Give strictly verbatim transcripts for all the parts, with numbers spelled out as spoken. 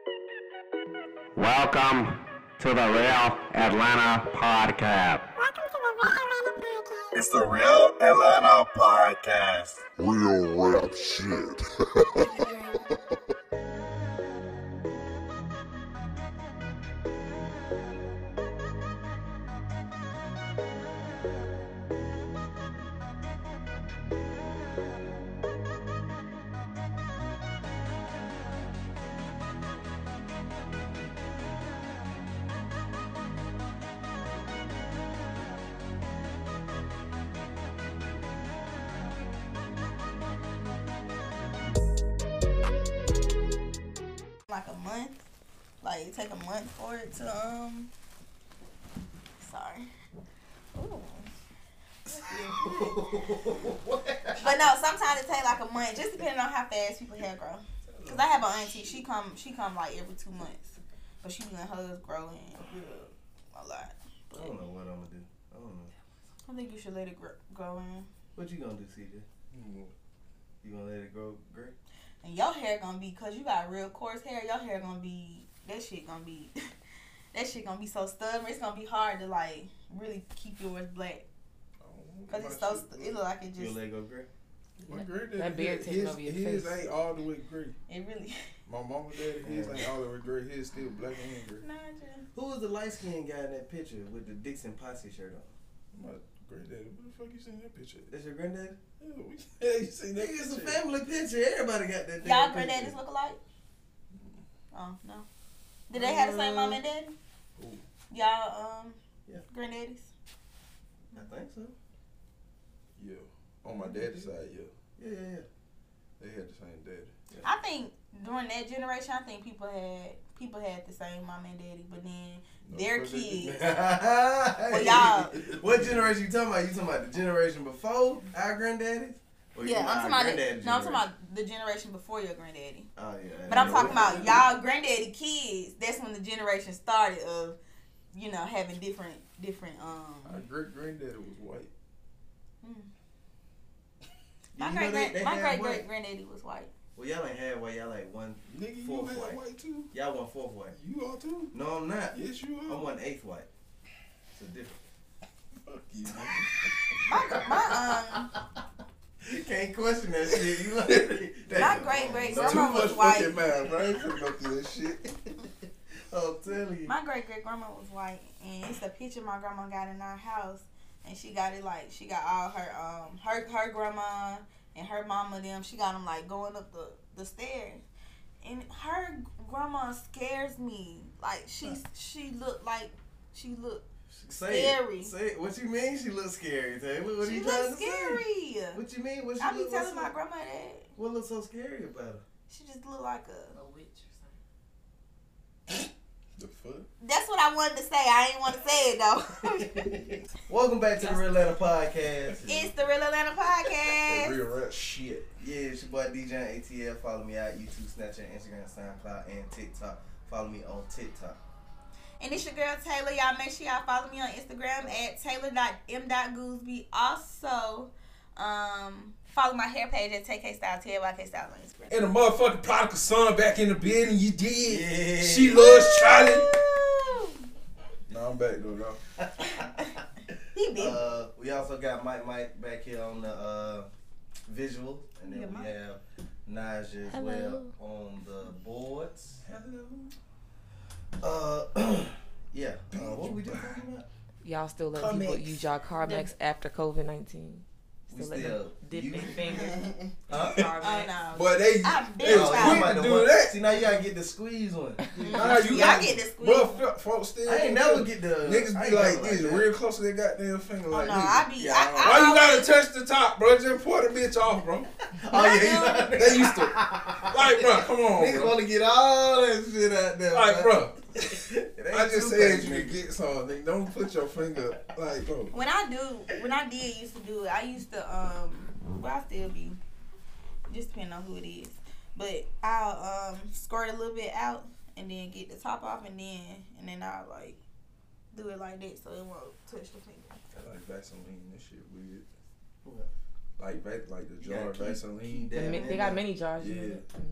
Welcome to the Real Atlanta Podcast. Welcome to the Real Atlanta Podcast. It's the Real Atlanta Podcast. Real rap shit. Like a month, like it take a month for it to um. Sorry. Ooh. But no, sometimes it take like a month, just depending on how fast people hair grow. Cause I have an auntie, she come, she come like every two months, but she be letting hers grow in a lot. But I don't know what I'm gonna do. I don't know. I think you should let it grow, grow in. What you gonna do, C J? You gonna let it grow gray? And your hair gonna be, cause you got real coarse hair, your hair gonna be, that shit gonna be, that shit gonna be so stubborn. It's gonna be hard to like really keep yours black. Cause it's so, st- it look like it You just. gonna let it go gray? My granddaddy, That beard his, taking over your his face. ain't all the way gray. It really. My mama daddy, his ain't all the way gray. His still black and gray. Imagine. Who was the light skinned guy in that picture with the Dixon Posse shirt on? My granddaddy, what the fuck you seen that picture? That's your granddaddy? Yeah, we, yeah, you seen that It's a picture? family picture. Everybody got that. Y'all damn granddaddies picture. look alike? Oh, no. Did they have the same mom and daddy? Who? Y'all, um, Yeah. granddaddies? I think so. Yeah, on my daddy's side, yeah, Yeah, yeah, yeah. they had the same daddy. yeah. I think during that generation, I think people had people had the same mom and daddy, but then No, their because they- kids. well, y'all- What generation you talking about? You talking about the generation before our granddaddies? Or you Yeah, I'm about talking our about the, granddaddy no, I'm talking generation? about the generation before your granddaddy. Oh yeah. But I'm yeah. talking about y'all granddaddy kids. That's when the generation started of, you know, having different different My um. great granddaddy was white. mm. You My know great they- grand they my had great white? great granddaddy was white. Well, y'all ain't had white. Y'all like one. Nigga, you Fourth had white. white too. Y'all one fourth white. You are too. No, I'm not. Yes, you are. I'm one eighth white. It's a difference. Fuck you, nigga. My my um. You can't question that shit. You like My great great Too grandma much was white. fucking math, bro. I ain't finna go through this shit. I'm telling you. My great great grandma was white, and it's a picture my grandma got in our house, and she got it like she got all her um her her grandma and her mama them. She got them like going up the the stairs, and her grandma scares me. Like she she looked like she looked Say scary. it. Say it. What you mean? She looks scary, Taylor. What are she you trying looked to say? scary. What you mean? What she I be look, telling what's my so, grandma that What looks so scary about her? she just looked like a. A witch or something. The fuck? That's what I wanted to say. I ain't want to say it though. Welcome back to the Real Atlanta Podcast. It's the Real Atlanta That Podcast. real rap shit. Yeah, it's your boy D J A T L. Follow me out YouTube, Snapchat, Instagram, SoundCloud, and TikTok. Follow me on TikTok. And it's your girl Taylor. Y'all make sure y'all follow me on Instagram at taylor dot m dot gooseby. Also, um, follow my hair page at T K Style, T A Y K Style on Instagram. And the motherfucking prodigal son back in the building, you did. Yeah. She loves Charlie. Woo! No, I'm back though, y'all. He big. Uh, we also got Mike Mike back here on the uh, visual, and then Yeah, we Mike. have Naja as Hello. well on the boards. Uh, yeah. Uh, what we just talking about? Y'all still let Comex. people use y'all CarMax after COVID nineteen? We Still let still them dip use- their finger. Huh? Oh CarMax. no. Boy, they, I've they been was Oh, trying. you quick might to have do won- that. See, now you gotta get the squeeze one. Nah, you Y'all got, get the squeeze. bro, f- folks still. I ain't never get the Niggas I be ain't like never this, that. real close to their goddamn finger. Oh Like no, nigga. I be. Yeah, I, I- I, Why you always- gotta touch the top, bro? Just pour the bitch off, bro. Oh yeah, I you They used to, like, bro, come on, Niggas bro. want to get all that shit out there. Like, bro, It ain't I just too said bad, you nigga. could get some. Nigga. Don't put your finger like, bro. When I do, when I did used to do it, I used to um. Well, I still be. Just depending on who it is, but I'll um squirt a little bit out and then get the top off and then and then I'll like do it like that so it won't touch the finger. I like Vaseline. This shit weird. What? Like, va- like the You jar gotta of keep- Vaseline. keep The that mi- in they got there. mini jars. Yeah. Yeah. The mini ones.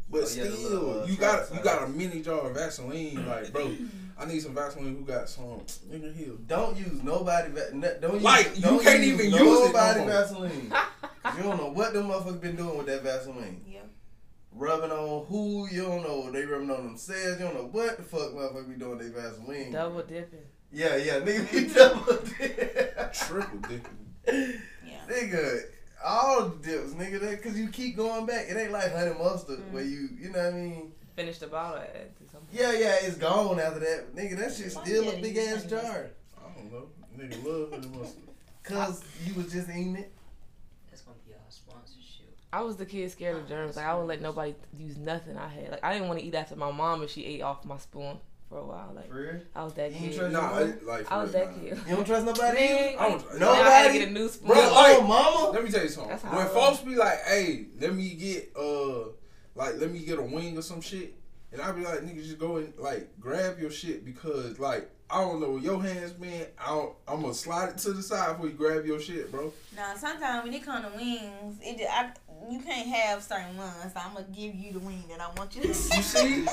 But Oh, yeah, the still, little, uh, you got travel you got a mini jar of Vaseline. Like, bro, I need some Vaseline who got some nigga here. Don't use nobody. Va- n- don't use, Like, you don't can't use even use it no nobody more. Vaseline. Cause you don't know what them motherfuckers been doing with that Vaseline. Yeah. Rubbing on who, you don't know. They rubbing on themselves. You don't know what the fuck motherfuckers be doing with their Vaseline. Double dipping. Yeah, yeah, nigga be double dip. Triple dipping. Yeah. Nigga, all the dips, nigga, that, cause you keep going back. It ain't like honey mustard Mm. where you, you know what I mean? Finish the bottle at something. Yeah, yeah, it's gone after that. Nigga, that shit Why still you a gotta big use ass honey jar. mustard? I don't know. Nigga love honey mustard. Cause you was just eating it. That's gonna be our sponsorship. I was the kid scared of germs. Like I would let nobody use nothing I had. Like I didn't want to eat after my mom if she ate off my spoon for a while. Like For real? I was that You ain't kid. trust Nah, your I, mom? like, I was for real, that nah. kid. You don't trust nobody Man, either? I don't, now I Nobody? had to get a new spoon. Bro, Your like- own mama? Let me tell you something. That's how When I folks be like, "Hey, let me get uh, like let me get a wing or some shit," and I be like, "Nigga, just go and like grab your shit because like I don't know where your hands been. I don't, I'm gonna slide it to the side before you grab your shit, bro." Now, sometimes when it comes to wings, it just, I, you can't have certain ones. So I'm gonna give you the wing that I want you to You see. see?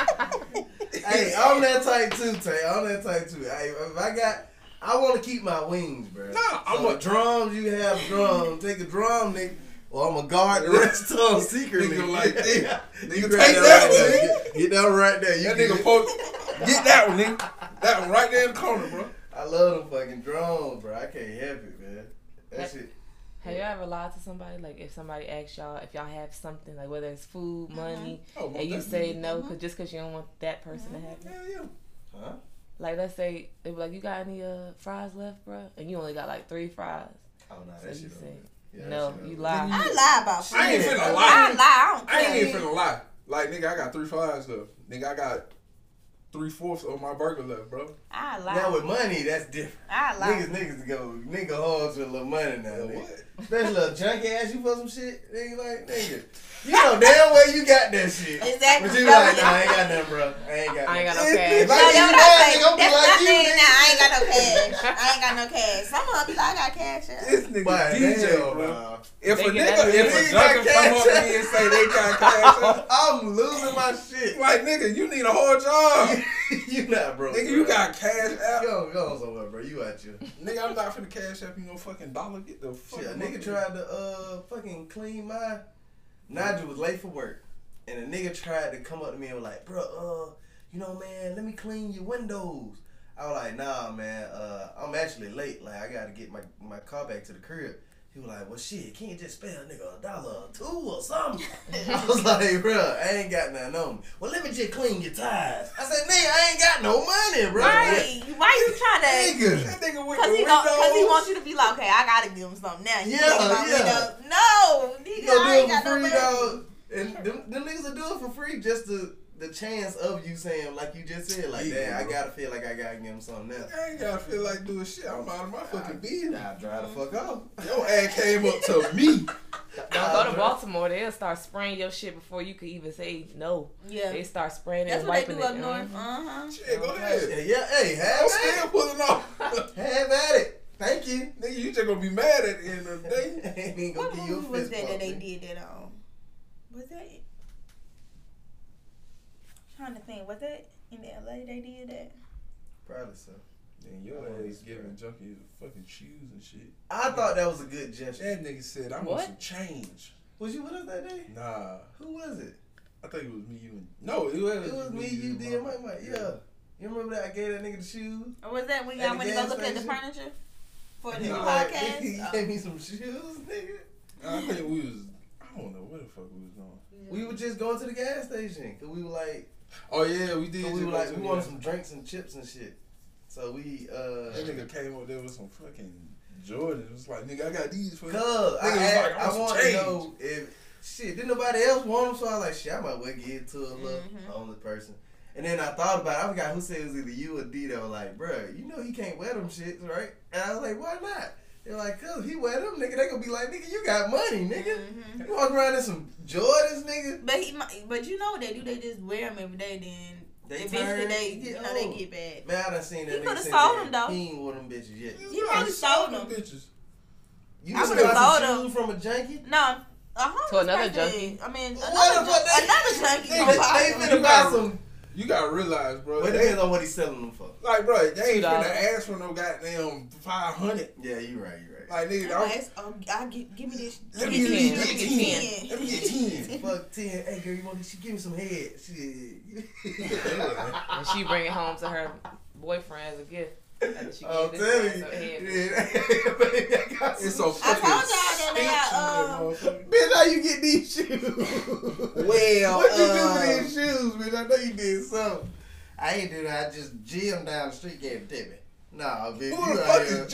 Hey, I'm that type too, Tay. I'm that type too. Hey, if I got, I want to keep my wings, bro. Nah, I'm so a- the drums, you have drums. Take a drum, nigga. Or I'm going to guard the rest of them secretly. Nigga like this. Nigga, You take grab that right one, there. nigga. Get, get that one right there. You That can nigga post. Get that one, nigga. That one right there in the corner, bro. I love them fucking drums, bro. I can't help it, man. That Like- shit. Have you ever lied to somebody? Like if somebody asks y'all if y'all have something, like whether it's food, money, Oh, most and you definitely. say no, cause just cause you don't want that person to have it. Hell yeah. Huh? Like let's say they be like, you got any uh fries left, bro? And you only got like three fries. Oh, no, So that you shit say over. Yeah, that no, shit over. you lie. I lie about shit. I ain't finna I lie. lie. I don't I care. ain't even finna lie. Like, nigga, I got three fries left. Nigga, I got three fourths of my burger left, bro. I lie. Now with money, that's different. I lie. Niggas, niggas go, nigga hogs with a little money now. Hell, Nigga. what? Especially little junkie ask you for some shit. Nigga, like, nigga. You know damn well you got that shit. Exactly. But you No, like, nah, yeah. I ain't got nothing, bro. I ain't got I ain't got no nothing. cash. If No, I that's give you what I that, say. nigga, I'm be That's like what I you, say nigga. now. I ain't got no cash. I ain't got no cash. Some of them be like, I got cash. Yeah. This nigga But D J, hell, bro. nah. If a They get nigga, that- if a Nigga junkie got come up to cash. me and say they got cash out, I'm losing my shit. like, nigga, you need a whole job. You not broke. Nigga, you bro. got cash out. Go, go somewhere, bro. You out here. Nigga, I'm not finna cash out you no fucking dollar. Get the fuck Shit, a out nigga of here. tried to uh fucking clean my. Nigel was late for work, and a nigga tried to come up to me and was like, "Bro, uh, you know, man, let me clean your windows." I was like, "Nah, man, uh, I'm actually late. Like, I gotta get my my car back to the crib." He was like, "Well, shit, can't you just spare a nigga a dollar or two or something?" I was like, "Bro, I ain't got nothing on me. Well, let me just clean your tires." I said, "Nigga, I ain't got no money, bro." Right. Why you trying to? Nigga. That nigga with Cause the he, gon- Cause he windows. wants you to be like, okay, I gotta give him something now. He Yeah, thinking about yeah. windows. No, nigga, You gonna I do ain't it got for no free, money. dog. And them, them niggas will do it for free just to the chance of you saying, like you just said, like, Yeah, damn, I bro. gotta feel like I gotta give him something else. I ain't gotta feel like doing shit. I'm out of my fucking business. Nah, dry the fuck off. Your ass came up to me. Don't go to Baltimore. They'll start spraying your shit before you could even say no. Yeah, They start spraying it that's and what they wiping do up it. north. Mhm. Uh huh. Shit, go ahead. Yeah, yeah, hey, have I'm at still it. pulling off. Have at it. Thank you. Nigga, you just gonna be mad at the end of the day. Ain't even gonna What give you a movie was fist that bump, that they nigga. did that on? Was that? Trying to think. Was that in L A? They did that. Probably so. Then your ass giving junkies fucking shoes and shit. I thought that was a good gesture. That nigga said, I want What? some change. Was you with us that day? Nah. Who was it? I think it was me, you, and... No, it was, It was me, you, and did, Mike. Mike, Mike. Yeah. You remember that I gave that nigga the shoes? Or was that when At y'all the went to go gas look at the station? furniture for the He new was like, podcast? He Oh. gave me some shoes, nigga. I think we was, I don't know where the fuck we was going. We were just going to the gas station because we were like, Oh yeah, we did. cause we just were go like, to we the wanted gas- some drinks and chips and shit. So we, uh, That nigga came up there with some fucking Jordan. It was like, nigga, I got these for you. cause I, Nigga was had, like, I I want some wanted to change. know if shit didn't nobody else want them, so I was like, shit, I might well give it to a little Mhm. homeless person. And then I thought about it. I forgot who said it was either you or D that was like, bruh, you know he can't wear them shits, right? And I was like, why not? They're like, cause he wear them, nigga. They gonna be like, nigga, you got money, nigga. Mhm. You walk around in some Jordans, nigga. But he, might- but you know what they do? They just wear them every day. Then They eventually turn, they, get you know, they old. get bad. Man, I done seen that He nigga coulda sit sold there. them, though. He ain't wore them bitches yet. He probably sold them. bitches. You I just would've got sold some them. shoes from a junkie? No, A homeless To another person- junkie. I mean, What another, the fuck ju- they- another junkie. They, gonna buy they them. finna buy some. You gotta realize, bro. Well, it they, depends on what he's selling them for. like, bro, they ain't Two dollars. finna ask for no goddamn five hundred. Yeah, you right, you right. Like, nigga, No, I'm, it's, um, I give, give me this. let me give get me ten. this, Let me give get me Let me get ten. Fuck ten. Hey girl, you want this? She give me some head. Shit. And she bring it home to her boyfriend as a gift. After she I'm gave telling this you. man some head. Yeah, I got It's some- so I fucking told y'all that they stench got, in that um, motherfucker. Bitch, how you get these shoes? Well, what you uh, do with these shoes, bitch? I know you did something. I ain't do that. I just jammed down the street, gave it to me. Nah, bitch. Who you the out fuck here.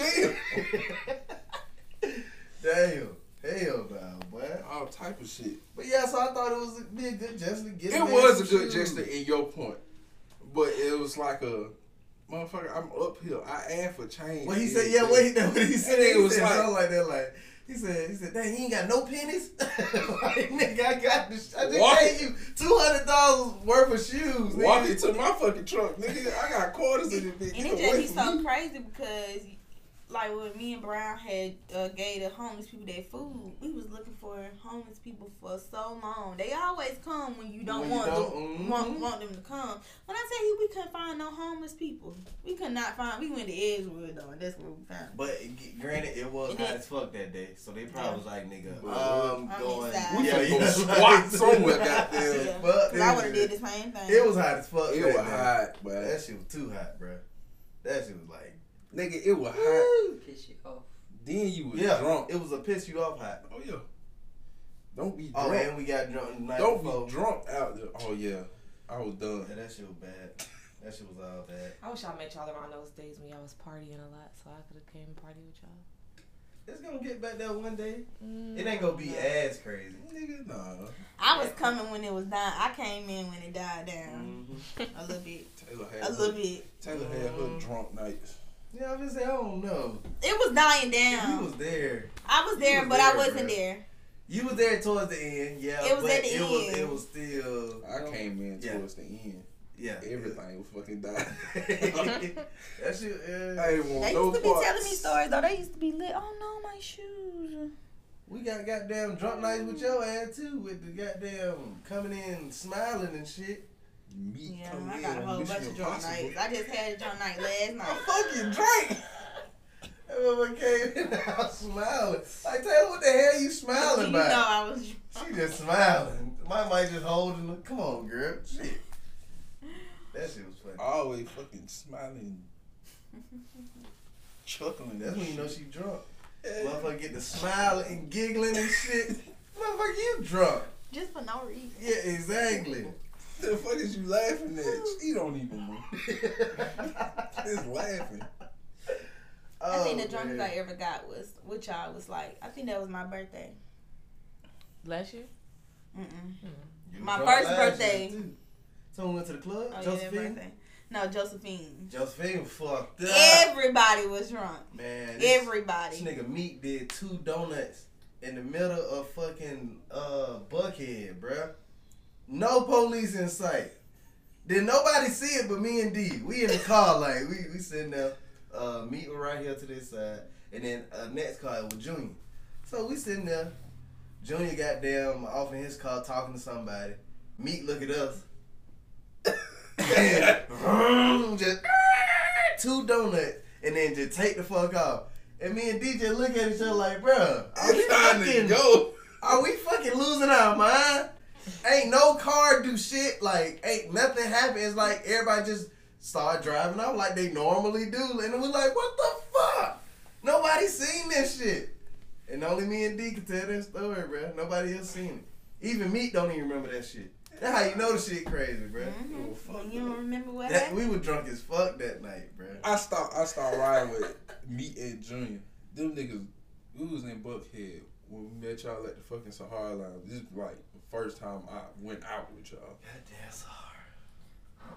is Jim? Damn. Hell no, boy. All type of shit. But yeah, so I thought it was be a good gesture to get It man was a some good shoes. gesture in your point, but it was like a motherfucker. I'm uphill. I asked for change. What he said, yeah, what he, what he said, it he was said like- something like that, like, he said, he said, dang, he ain't got no pennies? Like, nigga, I got this, I just Walk gave you two hundred dollars worth of shoes, nigga. Walk into my fucking truck, nigga. I got quarters in this bitch. And Get it just away be from so me. crazy because, like, when me and Brown had uh, gave the homeless people their food, we was looking for homeless people for so long. They always come when you don't When you want don't, them, mhm. want, want them to come. When I tell you we couldn't find no homeless people, we could not find. We went to Edgewood though, and that's where we found. But g- granted, it was And hot then- as fuck that day, so they probably Yeah. was like, nigga, Well, um, I'm going, inside. We yeah, finna go yeah, squat like- somewhere, goddamn. Yeah, But 'cause I would have did the same thing. It was hot as fuck. It that was day. hot, but That shit was too hot, bro. That shit was like, nigga, it was hot. Piss you off. Then you was yeah, drunk. it was a piss you off hot. Oh yeah. Don't be Oh, drunk. and we got drunk the night Don't before. be drunk out there. Oh yeah. I was done. Yeah, that shit was bad. That shit was all bad. I wish I met y'all around those days when y'all was partying a lot, so I could have came and party with y'all. It's gonna get back there one day. Mm, It ain't gonna be no. as crazy. Nigga, nah. I was coming when it was dying. I came in when it died down Mm-hmm. a little bit, Taylor had a her, little bit. Taylor had her Mhm. drunk nights. Yeah, I just say I don't know. It was dying You down. was there. I was you there, was but I there, wasn't bruh. there. You was there towards the end. Yeah, It was but at the it was end. it was still. I came in Yeah. towards the end. Yeah, Everything was fucking dying. that shit. Yeah. I ain't want They no used to be parts. telling me stories though. They used to be lit. Oh no, my shoes. We got goddamn drunk nights with your ass too, with the goddamn coming in smiling and shit. Meat Yeah, coming I in got a on whole Mission bunch of drunk Impossible. nights. I just had a drunk night last I night. fucking drank. That motherfucker came in the house smiling. Like, Taylor, what the hell you smiling You know about? I was. She just smiling. My mic just holding her. Come on, girl. Shit. That shit was funny. Always fucking smiling, chuckling. That's when you know she drunk. Yeah. Motherfucker get to smiling and giggling and shit. Motherfucker, you drunk. Just for no reason. Yeah, exactly. The fuck is you laughing at? She don't even know. Just laughing. I think the Oh, drunkest man. I ever got was with y'all was like I think that was my birthday. Last year? Mm-mm. You My drunk first last birthday. year, too. So we went to the club. Oh yeah, that Josephine. birthday. No, Josephine. Josephine fucked up. Everybody was drunk. Man, this, Everybody. this nigga Meat did two donuts in the middle of fucking uh Buckhead, bruh. No police in sight. Did nobody see it but me and D? We in the car, like we we sitting there. Uh, Meat was right here to this side, and then uh, next car was Junior. So we sitting there. Junior goddamn off in his car talking to somebody. Meat look at us. And just two donuts, and then just take the fuck off. And me and D J look at each other like, bruh, are we It's time to fucking go. Are we fucking losing our mind? Ain't no car do shit. Like, ain't nothing happen. It's like everybody just start driving out like they normally do. And we're like, what the fuck? Nobody seen this shit. And only me and D can tell that story, bro. Nobody else seen it. Even Meat don't even remember that shit. That's how you know the shit crazy, bro. Mm-hmm. When you don't remember what That, happened? we were drunk as fuck that night, bro. I start I start riding with Meat and Junior. Them niggas, we was in Buckhead when we met y'all at the fucking Sahara Lounge. This is like the first time I went out with y'all. Goddamn Sahara.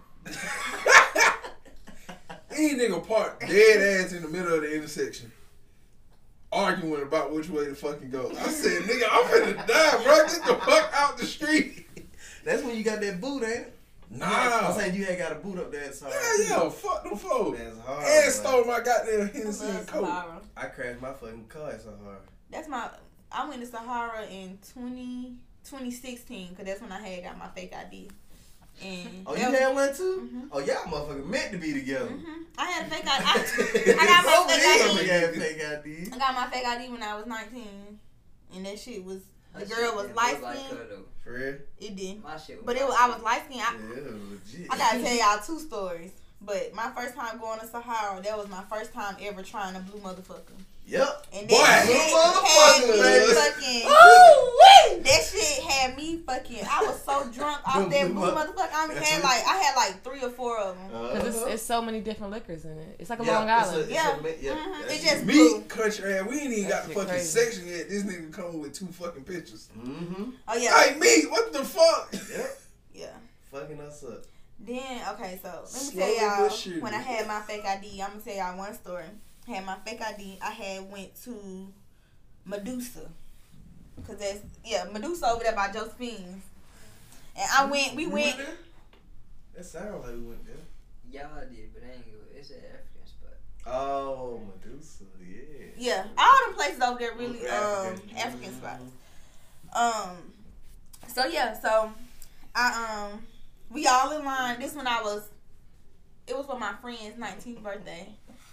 These nigga parked dead ass in the middle of the intersection, arguing about which way to fucking go. I said, nigga, I'm finna die, bro. Get the fuck out the street. That's when you got that boot, ain't it? Nah. I'm saying you had got a boot up there at Sahara. Yeah, yeah, fuck them folks. That's hard. And bro. stole my goddamn I Hennessy love and Coke. Sahara. I crashed my fucking car at Sahara. That's my. I went to Sahara in twenty, twenty sixteen because that's when I had got my fake I D. And Oh, you that was- had one too? Mhm. Oh, y'all motherfuckers meant to be together. Mhm. I had a fake I D. I, I got my So fake many I of D. them had fake I D. I got my fake I D when I was nineteen, and that shit was the That girl shit was didn't light look like skinned. her, though. For real? It did, My shit was but it was, light I was skinned. light skinned. I, Yeah, it was legit. I gotta tell y'all two stories. But my first time going to Sahara, that was my first time ever trying a blue motherfucker. Yep. And Boy, that blue shit had motherfucker, me baby. fucking. Woo-wee! That shit had me fucking. I was so drunk off Them that blue blue mother- motherfucker. I mean, That's had what- like I had like three or four of them. Because it's, Uh-huh. it's so many different liquors in it. It's like a Yeah, Long it's a- Island. it's Yeah. a ma- yeah, Mhm. that's It just it. blue. Me, country ass, we ain't even got That the shit fucking crazy. section yet. This nigga coming with two fucking pictures. Mm-hmm. Oh yeah, Like me, what the fuck? Yep. yeah. Fucking us up. Then okay, so let me Slowly tell but y'all surely. when I had my fake I D. I'm gonna tell y'all one story. Had my fake I D. I had went to Medusa, cause that's yeah Medusa over there by Josephine's, and I went. We You went. there? That sounds like we went there. Y'all did, but I ain't go. It's an African spot. Oh, Medusa, yeah. Yeah, all the places over there really um African. African Mhm. spots. Um, so yeah, so I um we all in line. This when I was, it was for my friend's nineteenth birthday.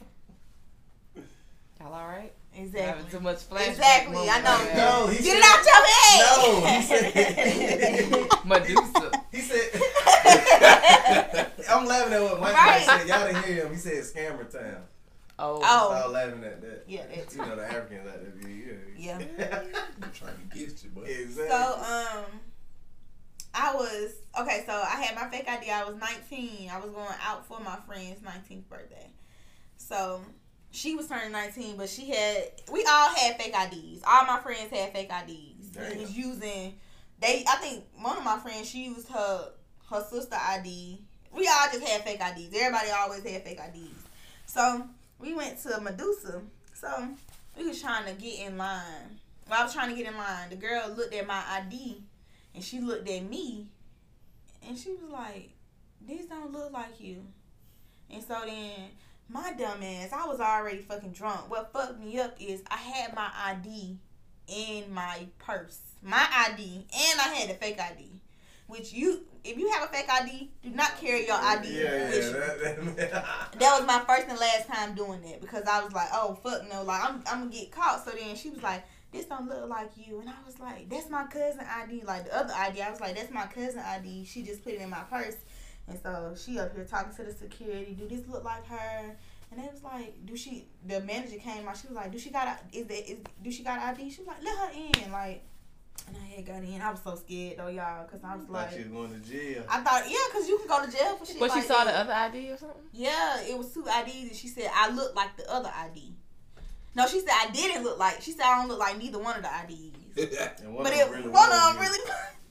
Y'all all right? Exactly. Having too much flashback. Exactly, I moments. know. Yeah. No, he Get it said, out your head. No, he said. Medusa. He said. I'm laughing at what Mike Right. said. Y'all didn't hear him. He said scammer town. Oh. Oh. I was laughing at that. Yeah, that You know the Africans like that. Yeah. Yeah. I'm trying to get you, but Exactly. So um, I was okay. So I had my fake I D. I was nineteen. I was going out for my friend's nineteenth birthday. So she was turning nineteen, but she had. We all had fake I Ds. All my friends had fake I Ds. They Damn. was using. They. I think one of my friends, she used her her sister I D. We all just had fake I Ds. Everybody always had fake I Ds. So we went to Medusa. So we was trying to get in line. Well, I was trying to get in line. The girl looked at my I D, and she looked at me, and she was like, "This don't look like you." And so then, my dumb ass, I was already fucking drunk. What fucked me up is I had my I D in my purse. My I D, and I had a fake I D. Which you, if you have a fake I D, do not carry your I D Yeah, yeah. with you. That, that, That was my first and last time doing that because I was like, oh fuck no, like I'm I'm gonna get caught. So then she was like, this don't look like you, and I was like, that's my cousin I D. Like the other I D, I was like, that's my cousin I D. She just put it in my purse, and so she up here talking to the security. Do this look like her? And they was like, do she? The manager came out. She was like, do she got a? Is that? Is do she got I D? She was like, let her in, like. And I had got in. I was so scared though, y'all, because I was like like, she was going to jail. I thought, yeah, because you can go to jail for shit. But she like saw that. the other I D or something? Yeah, it was two I Ds, and she said I look like the other I D. No, she said I didn't look like. She said I don't look like neither one of the I Ds. And one But of it, them really one was of them you. really.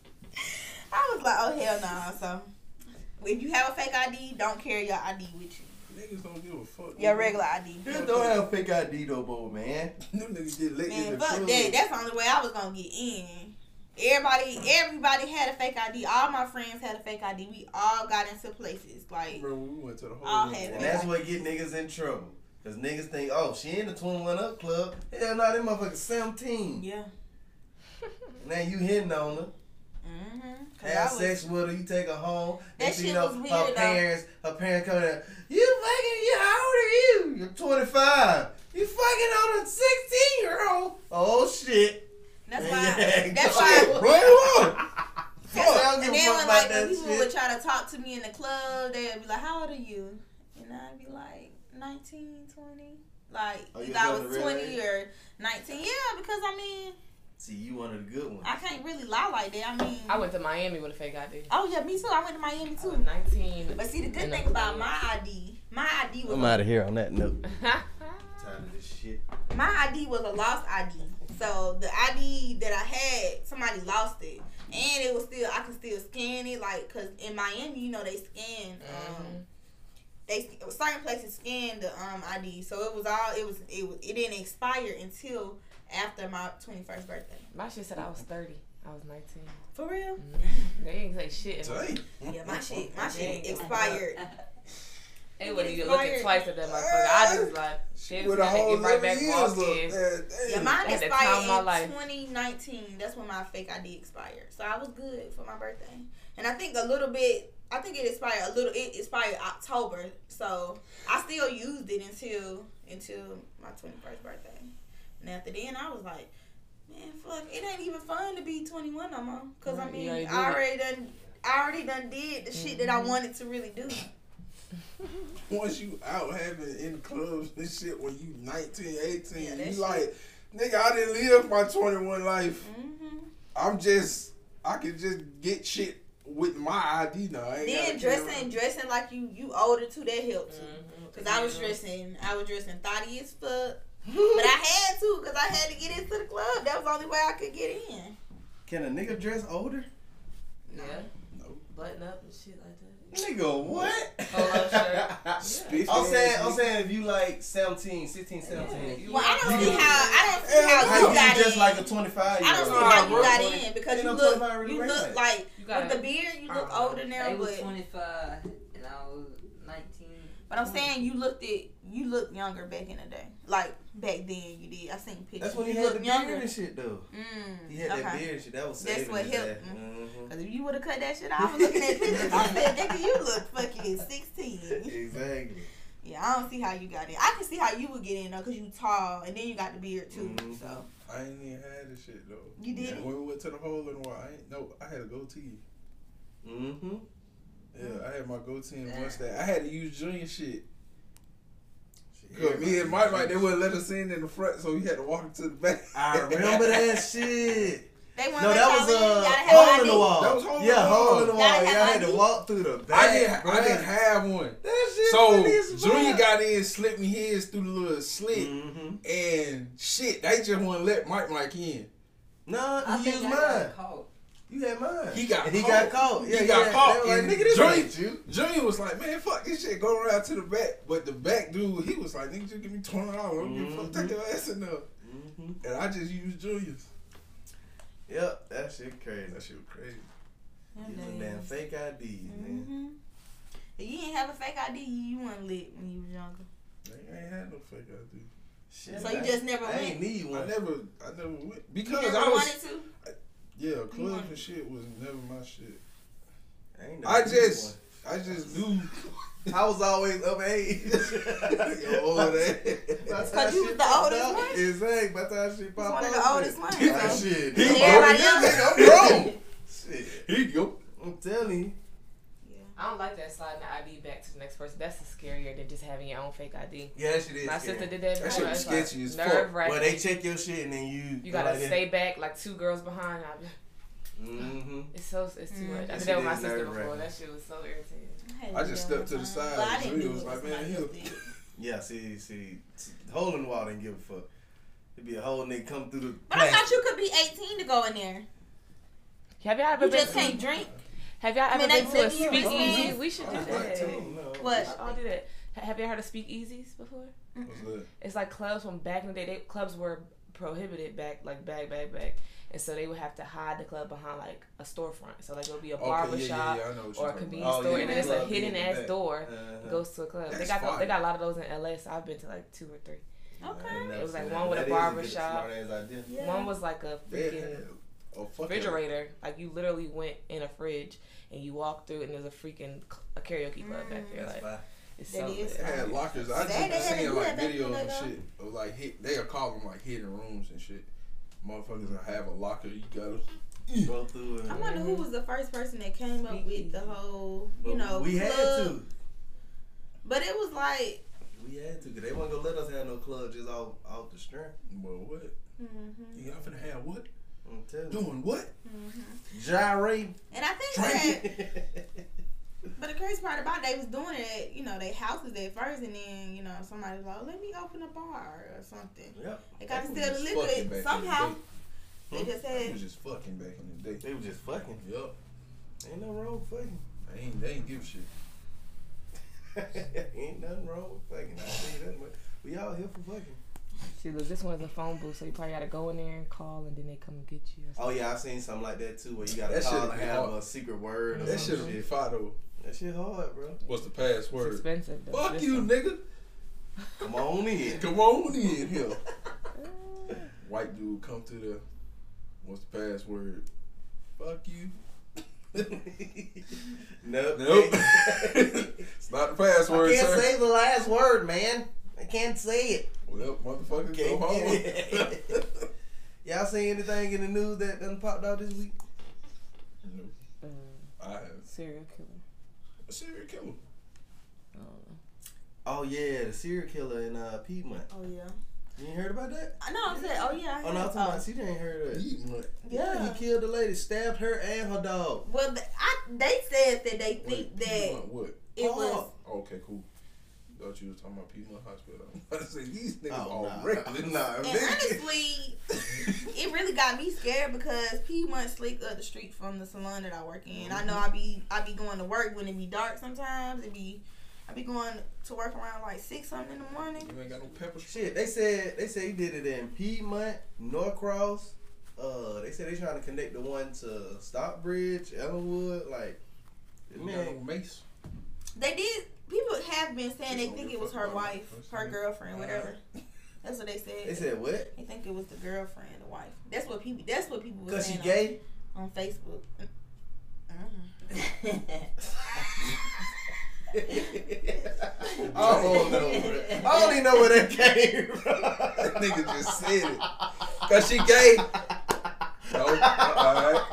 I was like, oh hell no. Nah. So if you have a fake I D, don't carry your I D with you. niggas don't give a fuck. Your regular I D. Niggas don't have fake I D though, boy, man. Them niggas get lit in Man, the fuck club. that. That's the only way I was gonna get in. Everybody, everybody had a fake I D. All my friends had a fake I D. We all got into places like. Remember we went to the whole. All had And that's what get niggas in trouble. Cause niggas think, oh, she in the twenty-one up club. Hell no, them motherfuckers seventeen. Yeah. Now you hitting on her. Mm-hmm. Have sex with her, you take her home. That Next thing shit you know, was weird, her though. parents, her parents coming in. You fucking, you, how old are you? You're twenty-five. You fucking on a sixteen year old. Oh shit. That's Yeah, why. That's go why. Right on. That's Fuck, I don't give and a then fuck when about like that when people shit. would try to talk to me in the club, they'd be like, "How old are you?" And I'd be like, nineteen, twenty. Like Oh, you either I was was really twenty or nineteen. Yeah, because I mean, See, you one of the good ones. I can't really lie like that. I mean, I went to Miami with a fake I D. oh yeah, me too. I went to Miami I was too. nineteen. But see, the good and thing I'm about my I D, my I D was I'm out of here on that note. twenty. Tired of this shit. my I D was a lost I D. So the I D that I had, somebody lost it, and it was still I could still scan it. Like, cause in Miami, you know, they scan. Um, Mhm. They certain places scan the um I D, so it was all it was it was it didn't expire until after my twenty-first birthday. My shit said I was thirty. I was nineteen. For real? Mhm. They ain't say shit. Tell you. Yeah, my shit my shit expired. It wasn't even looking twice at that motherfucker. I just like, shit, With was a gonna whole get right back eleven years walked look. in. Man, Yeah, damn. mine At the time of my expired life. in twenty nineteen. That's when my fake I D expired. So I was good for my birthday. And I think a little bit, I think it expired a little, it expired October. So I still used it until until my twenty-first birthday. And after then, I was like, man, fuck, it ain't even fun to be twenty-one no more. Because, I Right, mean, you already I did already done, I already done did the shit that I wanted to really do. Once you out having in the clubs and shit when you nineteen, eighteen, Yeah, that you shit. like, nigga, I didn't live my twenty-one life. Mm-hmm. I'm just, I can just get shit with my I D now. I ain't Then gotta dressing, carry around. dressing like you, you older too, that helped too. Mhm. Cause I was dressing, I was dressing thotty as fuck, but I had to, cause I had to get into the club. That was the only way I could get in. Can a nigga dress older? Yeah. No. Button up and shit like that. Nigga, what? Polo shirt. Spiffy I'm saying, ass I'm nigga. saying if you like seventeen, sixteen, seventeen. Yeah. Well, I don't You see can- how I don't see Yeah, how How you you got just in. like a twenty-five year I old? don't see how you Bro, got twenty in because Ain't you no look, twenty-five really you right look back. like You gotta- with the beard, you look Uh-uh. older now. They was But twenty-five and I was nineteen. but I'm saying you looked at you looked younger back in the day. Like back then you did. I seen pictures. That's when he you had the looked beard younger. and shit though. Mm, He had okay. that beard and shit. That was That's saving what his helped. ass. Mm. Mhm. Cause if you would have cut that shit off, I was looking at pictures. I said, nigga, you look fucking sixteen. Exactly. Yeah, I don't see how you got in. I can see how you would get in though, cause you tall and then you got the beard too. Mhm. So I ain't even had this shit though. You did Yeah, it? when we went to the hole in the wall, I ain't no. I had a goatee. Mm-hmm. Yeah, I had my goatee and mustache. I had to use Junior shit. Yeah, Cause me and Mike, Mike, they wouldn't let us in in the front, so we had to walk to the back. I remember that shit. they wouldn't No, let that y'all was in. uh, Y'all had hole in I the D. wall. That was hole in yeah, the wall. hole in the wall. Y'all Y'all had had to I D? walk through the back. I didn't. bruh. I didn't have one. That shit So funny as fuck. Junior got in, slipped me his through the little slit, Mhm. and shit, they just wouldn't let Mike Mike in. Nah, I he think used I mine. got caught. You had mine. He got and he caught. got caught. He Yeah, got yeah. caught. They were like, and nigga, this Junior, ain't you. Junior was like, man, fuck this shit. Go around to the back. But the back dude, he was like, nigga, just give me twenty dollars. Don't give a fuck. Take your ass in there. Mm-hmm. And I just used Junior's. Yep, that shit crazy. That shit was crazy. These are damn fake I Ds, man. Mm-hmm. If you didn't have a fake I D, you weren't lit when you was younger. I ain't had no fake I D. Shit, So you I- just never I went? ain't need I one. never, I never went You because never I was, wanted to? yeah, clubs wanted- and shit was never my shit. I, ain't I never need just, I just knew. one. I was always of age. Yo, old ass. Cause you was the oldest one? Exactly. By the time shit popped one of out, the oldest ones, Like, so- shit. He And I'm everybody grown. else? I'm grown. Shit. Here you go. I'm telling you. I don't like that sliding the I D back to the next person. That's scarier than just having your own fake I D. Yeah, that shit is My scary. sister did that. That before. shit was It's like sketchy as fuck. nerve wracking. Well, they check your shit and then you. You gotta like stay back like two girls behind. I, Mm-hmm. it's so it's too Mm. much. I That did that with shit my is sister nerve-wracking. before. That shit was so irritating. I just stepped to the side. But I didn't Julia do was it. like, man, Somebody he'll. else did. Yeah, see, see, the hole in the wall didn't give a fuck. It'd be a whole nigga come through the. But I thought you could be eighteen to go in there. Have y'all ever You been just to? can't drink. Have y'all I ever mean, been they- to a they give you speakeasy? a- We should do Like that. two, no. What? I'll do that. Ha- Have you heard of speakeasies before? What's that? It's like clubs from back in the day. They, clubs were prohibited back, like back, back, back, and so they would have to hide the club behind like a storefront. So like it would be a barber Okay, yeah, shop yeah, yeah, I know what or you're a talking convenience about. Oh, store, yeah, and then the it's a club be hidden in the ass back. door Uh-huh. goes to a club. They That's got fire. they got a lot of those in L A. So I've been to like two or three. Okay. It was like one with a barber shop. Yeah. One was like a They freaking had a fucking refrigerator. Like you literally went in a fridge and you walked through, and there's a freaking cl- a karaoke club back there. Like it's That so is lit. They had lockers. I They- just they been had to seeing do like that back videos when and they shit of like hit. They'll call them like hidden rooms and shit. Motherfuckers will have a locker. You gotta Go through it. I wonder who was the first person that came up with the whole, you But know, we had club. to. But it was like, We had to, cause they wasn't gonna let us have no club just off off the strength. Well, what? mm-hmm, Y'all finna have what? I'm telling you. Doing what? mm-hmm. Gyrate. And I think that, but the crazy part about it, they was doing it at, you know, they houses at first, and then, you know, somebody was like, oh, let me open a bar or something. Yep. They got to They steal was the just liquor fucking back in the somehow. day. They just They had, was just fucking back in the day. They was just fucking. Yup. Ain't nothing wrong with fucking. They ain't, they ain't give a shit. Ain't nothing wrong with fucking. I tell you that much. We all here for fucking. See, look, this one's a phone booth, so you probably gotta go in there and call, and then they come and get you. Or Oh something. yeah, I've seen something like that too, where you gotta That call shit and be have hard. a secret word or That some shit shit. be fire though. That shit hard, bro. What's the It's password? expensive though. Fuck This you, one. nigga. Come on in. Come on in here. White dude come to the. What's the password? Fuck you. Nope. Nope. It's not the password, I can't sir. say the last word, man. I can't say it. Well, motherfuckers, Can't go home. get it. Y'all see anything in the news that done popped out this week? No, Uh, I have serial killer. a serial killer. I don't know. Oh yeah, the serial killer in uh, Piedmont. Oh yeah. You ain't heard about that? I know. I said, oh yeah. I Oh no, I'm heard- talking about she ain't heard of it. Piedmont. Yeah, he killed the lady, stabbed her and her dog. Well, the, I, they said that they think Wait, that Piedmont what? it was. Oh. Okay, cool. Thought you was talking about Piedmont Hospital. I was about to say these niggas Oh, all nah. reckless. Nah, And nigga. honestly, it really got me scared because Piedmont slick up the street from the salon that I work in. Mm-hmm. I know I be I be going to work when it be dark sometimes. It be I be going to work around like six something in the morning. You ain't got no pepper spray. Shit, they said they said he did it in Piedmont, Norcross. Uh, they said they trying to connect the one to Stockbridge, Ellenwood. Like, You got man, no mace. They did. People have been saying they Just think don't it was give a her fuck wife, about it. her girlfriend, whatever. That's what they said. they said what? They think it was the girlfriend, the wife. That's what people. That's what people were Cause she saying gay. on, on Facebook. Mm. I don't know, bro. I don't even know where that came from. That nigga just said it. Cause she gay. No, alright.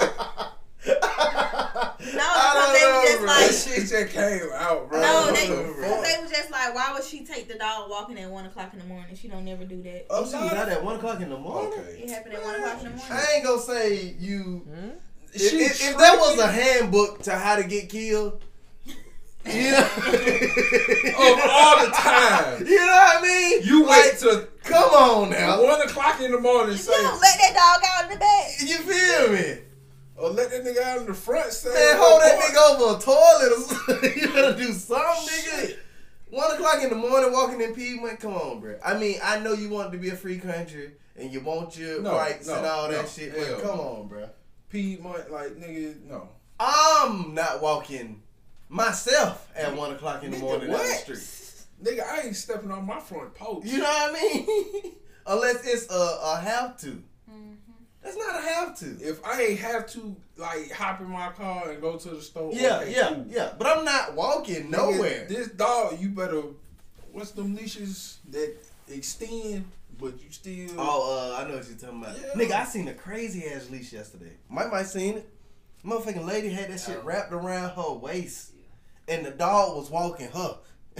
No, I because don't they know, were just bro. like. That shit just came out, bro. No, What they, the cause fuck? they was just like, why would she take the dog walking at one o'clock in the morning? She don't never do that. Oh, she was out at one o'clock in the morning. Okay. It happened at one o'clock in the morning. I ain't gonna say you. Hmm? If, She if, if there was a tripping. handbook to how to get killed, yeah, Of all the time, you know what I mean? you like, wait till come on now. one o'clock in the morning and You say, don't let that dog out in the back. You feel me? or let that nigga out in the front say, Man, hold that nigga over a toilet or something. You better do something, nigga. One o'clock in the morning walking in Piedmont, come on, bro. I mean, I know you want it to be a free country and you want your No, rights no, and all that no, shit, hell but come no. on, bro. Piedmont, like, nigga, no. I'm not walking myself at one o'clock in the Nigga, morning down the what? street. Nigga, I ain't stepping on my front post. You know what I mean? Unless it's a, a have to. That's not a have to. If I ain't have to, like, hop in my car and go to the store. Yeah, okay, yeah, cool. yeah. But I'm not walking Nigga, nowhere. This dog, you better, what's them leashes that extend, but you still. Oh, uh, I know what you're talking about. Yeah. Nigga, I seen a crazy ass leash yesterday. Mike might seen it. Motherfucking lady had that shit wrapped around her waist, and the dog was walking her.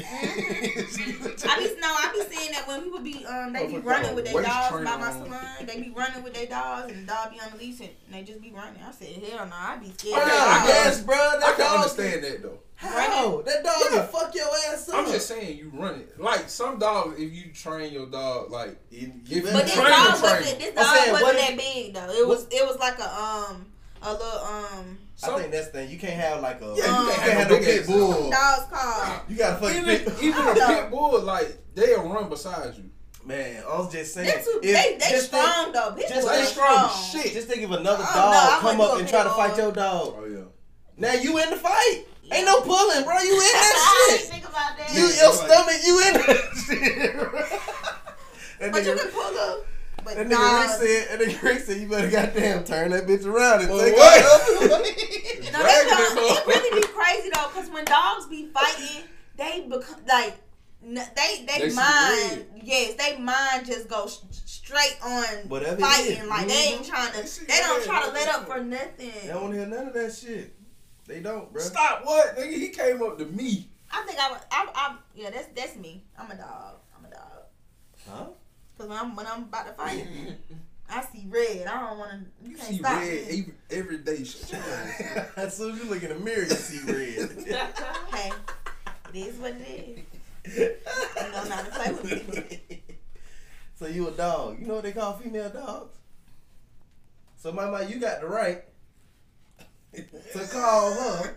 I be no, I be seeing that when people be um they be Motherfucker running with their waist dogs trainer by my on. salon. They be running with their dogs and the dog be on the leash and they just be running. I said, hell no, I be scared. Oh, of yeah, that dog. yes, bro. That I can dog understand that, though. How? That dog Yeah. can fuck your ass up. I'm just saying, you run it. Like, some dogs, if you train your dog, like, You- if you you But better this train dog the trainer. wasn't this I'm dog saying, wasn't what that if- big though. It was it was like a um a little um I think that's the thing. You can't have like a. Yeah, you Um, can't can't have have no no big pit ass bull. dog's called. You gotta fucking Even, pit. even I a don't pit bull, like, they'll run beside you. Man, I was just saying. They too, if- they they just think- strong though. Pit just bulls they are strong strong. as shit. Just think if another Oh, dog no, I come wouldn't up do a and try to pit fight bull. your dog. Oh, yeah. Now you in the fight. Ain't no pulling, bro. You in that shit. Think about that. You, your stomach, you in that shit. That But you nigga, can pull up. But that nah, nigga Rick said, that nigga Rick said, you better goddamn turn that bitch around and Well, take what? her the other way. You know, Dragging that's that how, it motherfucker. really be crazy though, because when dogs be fighting, they become like n- they they, They see mind yes, they mind just go sh- straight on Whatever it fighting. is. Like they ain't Mhm. trying They to, see they don't red. try to let up for nothing. They don't hear none of that shit. They don't, bro. Stop what? Nigga, he came up to me. I think I would, I, I yeah, that's that's me. I'm a dog. I'm a dog. Huh? Cause when I'm when I'm about to fight, I see red. I don't want to. You You can't see stop red me. every, every day. Shut your ass. As soon as you look in the mirror, you see red. Hey, it is what it is. You don't know how to play with me. So you a dog. You know what they call female dogs? So mama, you got the right to call her.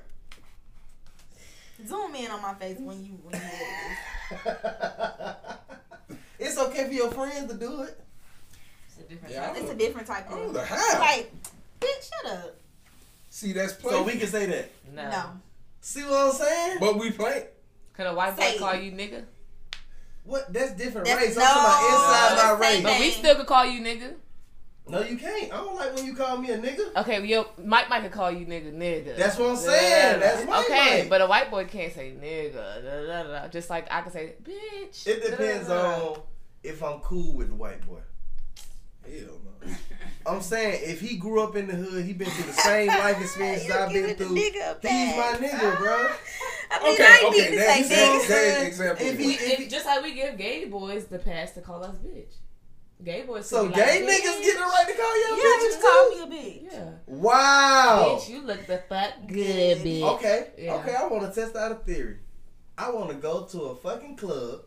Zoom in on my face when you when you edit this. It's okay for your friends to do it. It's a different Yeah, type. It's a different type I don't of know how. like, bitch, shut up. See, that's play. So we can say that. No. No. See what I'm saying? But we play. Can a white boy Say- call you nigga? What? That's different That's- race. I'm talking about no, inside my that's race. same But we thing. still could call you nigga. No, you can't. I don't like when you call me a nigga. Okay, well, yo, Mike Mike could call you nigga, nigga. That's what I'm saying. That's Mike okay, Mike. but a white boy can't say nigga. Da, da, da, da. Just like I can say bitch. It depends da, da, da. on if I'm cool with the white boy. Hell no. I'm saying if he grew up in the hood, he been through the same life experiences You I've been giving the through. nigga a He's my pass. nigga, bro. I mean, Okay, I ain't okay, need to that- say that- nigga. that- an example. If he, We, if it, just like we give gay boys the pass to call us bitch. Gay boys. so could be gay like, niggas get the right to call y'all Yeah, bitches just too? call me a bitch. Yeah. Wow. Bitch, you look the fuck good, bitch. Okay, Yeah. okay, I want to test out a theory. I want to go to a fucking club,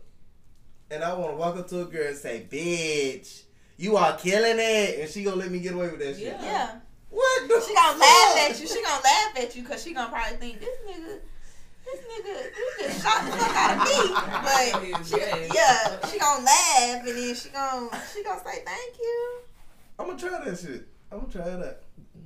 and I want to walk up to a girl and say, bitch, you are killing it, and she gonna let me get away with that shit. Yeah. Yeah. What the She gonna fuck? laugh at you. She gonna laugh at you because she gonna probably think this nigga, this nigga, you just shot the fuck out of me. But she, yeah, she gonna laugh and then she gonna she gonna say thank you. I'm gonna try that shit. I'm gonna try that.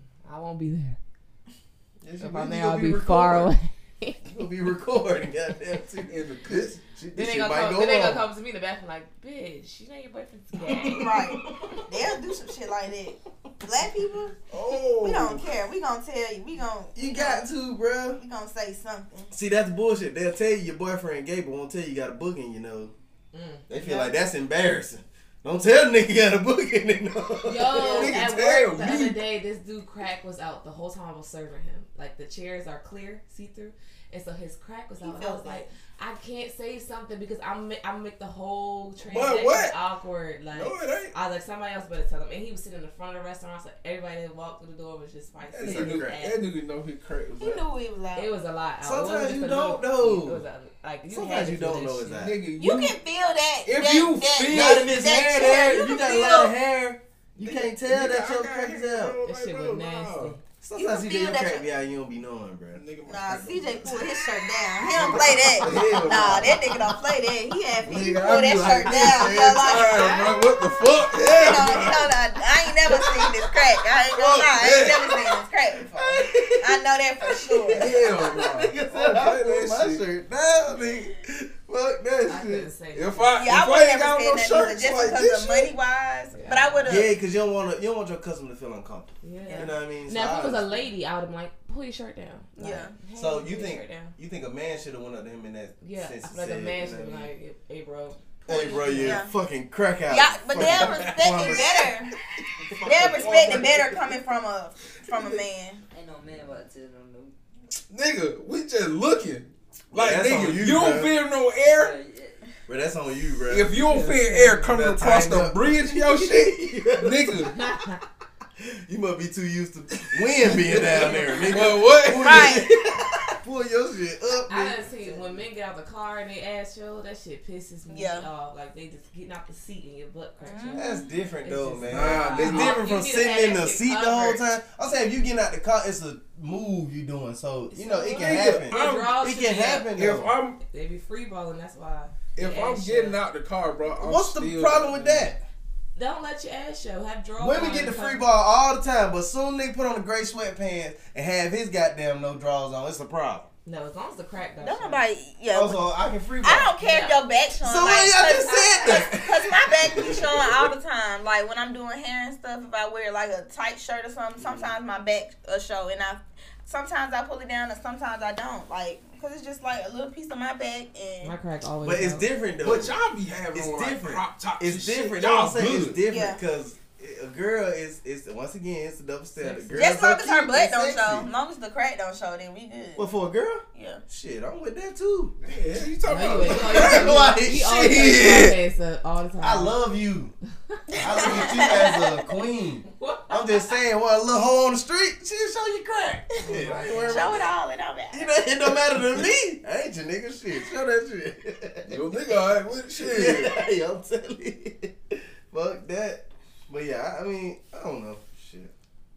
I won't be there. Yes, If you I'm will. there, You gonna I'll be far recording. away. You gonna be recording, goddamn. See, In the this, piss. shit, Then this they shit gonna might come. go Then they gonna wrong. come to me in the bathroom like, bitch, you know your boyfriend's gay. Right. They'll do some shit like that. Black people, Oh, we don't care. We gonna tell you. We gonna. You got to, bro. We gonna say something. See, that's bullshit. They'll tell you your boyfriend gay, but won't tell you you got a book in your nose. Mm. They feel like that's embarrassing. Don't tell nigga you got a book in their nose. Yo, Nigga, at tell work the me. other day, this dude crack was out the whole time I was serving him. Like the chairs are clear, see through, and so his crack was He out. And I felt was that. like, I can't say something because I'm I'm make the whole But transaction what? awkward. Like No, it ain't. I was like, somebody else better tell him. And he was sitting in the front of the restaurant, so everybody that walked through the door was just like, That seeing nigga, his that ass. nigga know his crack was He out. knew it was loud. It was a lot. Out. It Sometimes wasn't you just a don't little- know. It was a, like you Sometimes had to you feel don't know shit. exactly. Nigga, You can feel that. If that, you that, feel- Not if it's that hair chair, there. you If you can got a feel- lot of hair, you can't tell Nigga, that I your got crack hair, is out. bro. That Like, shit bro, was nasty. nah. Sometimes You you can get your feel crack that be out, you don't be knowing, bro. Nigga, my Nah, crack C J was- pulled his shirt down. He don't play that. Hell no. Nah, that nigga don't play that. He had he Nigga, pulled I be that like shirt this down. every Yeah, like, Hey, bro, what the fuck? you Yeah, know, you know, that- I ain't never seen this crack. I ain't gonna lie. I ain't never seen this crack before. I know that for sure. hell no. Nigga Don't said I play pulled that my shit. shirt down, nigga. Fuck that I couldn't shit. say If that. I, Yeah, I if would I ain't never got said no that either, shirts just like because this of money shit, wise. But I would have. Yeah, because you don't want to. You don't want your customer to feel uncomfortable. Yeah. You know what I mean? So Now, if I it was a understand. lady, I would have been like, pull your shirt down. Like, Yeah. hey, So pull you your think shirt down. you think a man should have went up to him in that Yeah, sense? I feel like a said, man you should know be what I mean? like, hey, bro. Hey, bro, you Yeah. fucking crack out. Yeah, but they'll Fucking respect it plumber. better. They'll respect it better coming from a from a man. Ain't no man about to tell them no. nigga, we just looking. Like, that's nigga, on you, you, don't bro. feel no air. Yeah, yeah. Bro, that's on you, bro. If you don't feel air coming Better across tighten the up. bridge, yo shit, nigga. You must be too used to wind being down there, nigga. Well, what? Pull Right. your- Pull your shit up, I nigga. done seen when men get out the car and they ass show, that shit pisses me Yeah. off. Like they just getting out the seat and your butt cracks. you. That's different It's though, just- man. Nah, it's nigga. different You from need to sitting have in that the shit seat the whole covered. time. I'm saying if you getting out the car, it's a move you doing, so you know it can Nigga, happen. It draws It to can the- happen If though. I'm They be free balling, that's why. if Your I'm ass getting show. out the car, bro, I'm What's the still- problem with that? Don't let your ass show. Have drawers. Women on get the and free come- ball all the time, but soon they put on the gray sweatpants and have his goddamn no drawers on. It's a problem. No, as long as the crack don't. Don't show. nobody. Yeah. Also, I can free ball. I don't care if Yeah. your back showing. So like, why y'all just cause, said that? Cause my back be showing all the time. Like when I'm doing hair and stuff, if I wear like a tight shirt or something, sometimes my back will show, and I sometimes I pull it down and sometimes I don't. Like because it's just like a little piece of my back and My crack always. But it's out. different though. But y'all be having It's on like different. crop tops. It's and shit. different. Y'all Y'all saying it's Yeah. different because a girl is is once again it's a double standard. Sexy. Girls just as long are as her cute butt and don't sexy. show, as long as the crack don't show, then we good. Well, for a girl, Yeah. shit, I'm with that too. Yeah, you talking No, about? you ain't. You always- Like, you always shit. take your ass up all the time. I love you. I look at you as a queen. I'm just saying, what a little hoe on the street, she'll show you crack. Yeah, I ain't worried Show about it that. all, it don't matter. You know, it don't matter to me. I ain't your nigga. Shit, show that shit. Yo, nigga, alright with shit. Yeah, yo, I'm telling you. Fuck that. But yeah, I, I mean, I don't know. Shit.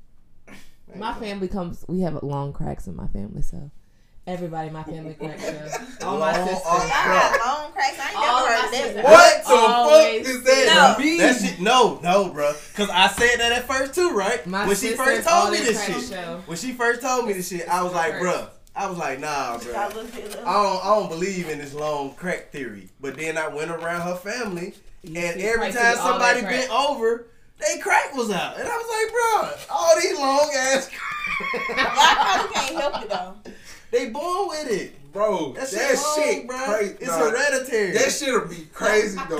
My family comes. We have long cracks in my family, so everybody in my family cracks. So all my Long sisters. arm I got long cracks. I ain't All never my heard of sisters. that. What the Always fuck is that? No. mean? That shit, no, no, bro. Cause I said that at first too, right? My when she sisters, first all told me their this cracks shit. show. When she first told me this shit, I was like, First. bruh, I was like, nah, bro. I I looked it up. don't, I don't believe in this long crack theory. But then I went around her family, You and see every Christ time eat all that somebody crack. bent over, they crack was out. And I was like, bro, all these long ass Y'all probably can't help it though. they born with it. Bro, That that, shit, shit, long, bro. crazy. It's Nah, hereditary. That shit'll be crazy though.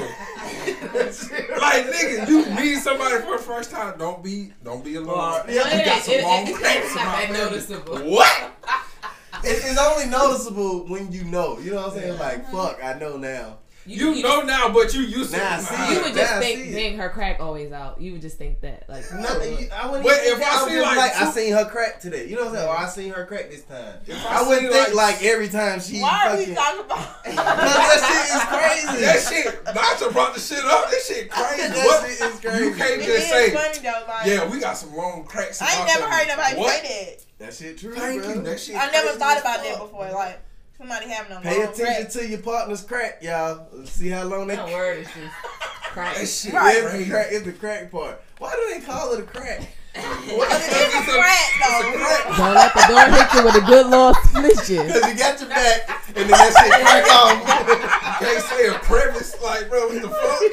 Like nigga, you meet somebody for the first time, don't be, don't be alone. Well, You yeah, got some it- long it- cracks it's in not my that family. noticeable. What? It- it's only noticeable when you know. You know what I'm saying? Like, fuck, I know now. You, know now, but you used to. Nah, Nah, see, You would just Now I think, see it. dang, her crack always out. You would just think that, like, No, you- I wouldn't But even think if that. I I was see, just like, like, I two- seen her crack today. You know what I'm saying? Or I seen her crack this time. If I I wouldn't see, think like, like every time she Why are we fucking. talking about? Cause that shit is crazy. That shit, Nacho brought the shit up. That shit crazy. That What? shit is crazy. You can't It just is say, funny though. Like, yeah, we got some long cracks. in I ain't our never family. heard nobody What? say that. That shit true, Thank bro. you. That shit. I never crazy thought as about fuck. that before. Like somebody having a Pay long attention crack. to your partner's crack, y'all. See how long they. that word is just crack. That shit Right. It's the crazy. crack. It's the crack part. Why do they call it a crack? What? It's a crack though. Crack. Don't let the door hit you with a good Lord split you. Cause you got your back, and then that shit crack off. Can't say a premise like, bro, what the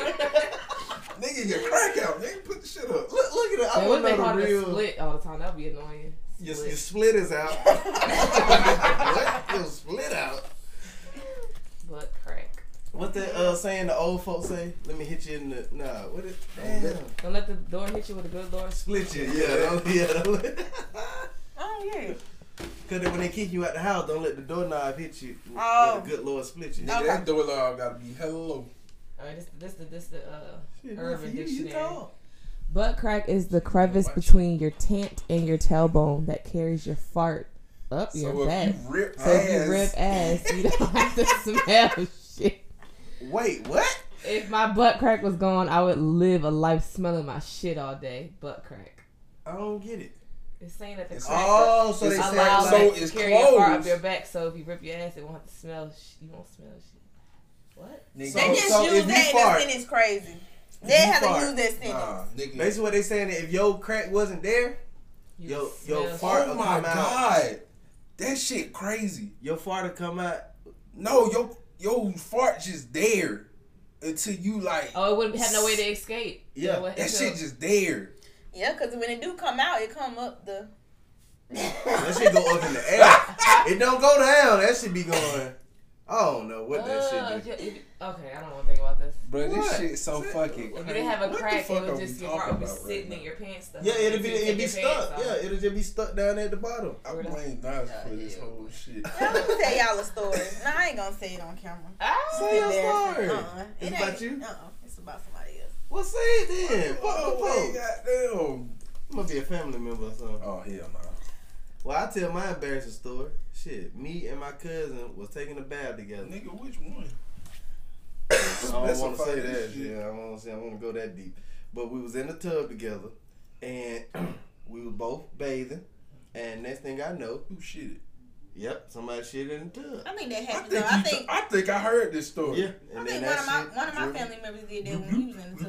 fuck? Nigga, your crack out. Nigga, put the shit up. Look, look at it. I Man, want what to they know call the it a real. split all the time? That would be annoying. Your, Split. your split is out. What? Your split out. Butt crack. What the uh, saying the old folks say? Let me hit you in the nah. What it? Damn. Don't let the door hit you with a good Lord split. Split you. Yeah. Don't, yeah. Don't let, Oh yeah. Cause then when they kick you out the house, don't let the doorknob hit you. Oh. Let the good Lord split you. Nigga, Okay. that door loud gotta be hella low. Alright, this this the this the uh Shit, not Urban for you, you Dictionary. tall. Butt crack is the crevice between your tent and your tailbone that carries your fart up So your if back. you rip So if you ass, rip ass, you don't have to smell shit. Wait, what? If my butt crack was gone, I would live a life smelling my shit all day. Butt crack. I don't get it. It's saying that the It's- crack Oh, so they It's say allows so like, it to it's carry your fart up closed. your back. So if you rip your ass, it won't have to smell. Sh- you won't smell shit. What? nigga, So- They just so use if you that fart- in the sentence crazy. They you have to fart, use that sentence. nah, nigga. basically what they saying that if your crack wasn't there, You Yo- smell yo, shit. fart- Oh will my come out. god, that shit crazy. your fart will come out. No, your your fart just there until you like. Oh, it wouldn't have no way to escape. Yeah, So what- That so- shit just there. Yeah, because when it do come out, it come up the. That shit go up in the air. It don't go down. That shit be going. I don't know what that Uh, shit do. if you- if- okay, I don't want to think about this. Bro, What? this shit so fucking If you crazy. didn't have a What the crack, it fuck would are just we your fart would be talking about sitting right in your pants. Stuff. Yeah, it'll be Until you it'll take be your stuck. pants off. Yeah, it'll just be stuck down at the bottom. I blame Nas for this whole shit. I'm gonna tell y'all a story. No, I ain't gonna say it on camera. Ah, Say your Embarrassing. story. Uh-uh. It's It about ain't. you? Uh-uh. It's about somebody else. Well, say it then. Fuck the Oh, folks. goddamn. I'm gonna be a family member or something. Oh, hell no. Well, I tell my embarrassing story. Shit, me and my cousin was taking a bath together. Nigga, which one? I don't want to Specify say this that. shit. Yeah, I don't want to say. I want to go that deep. But we was in the tub together, and we was both bathing. And next thing I know, Who shit? yep, somebody shit in the tub. I think that I happened. think, though. I you think. I think I heard this story. Yeah, I and think then one that of my shit one of my dribbled. family members did that when he was in the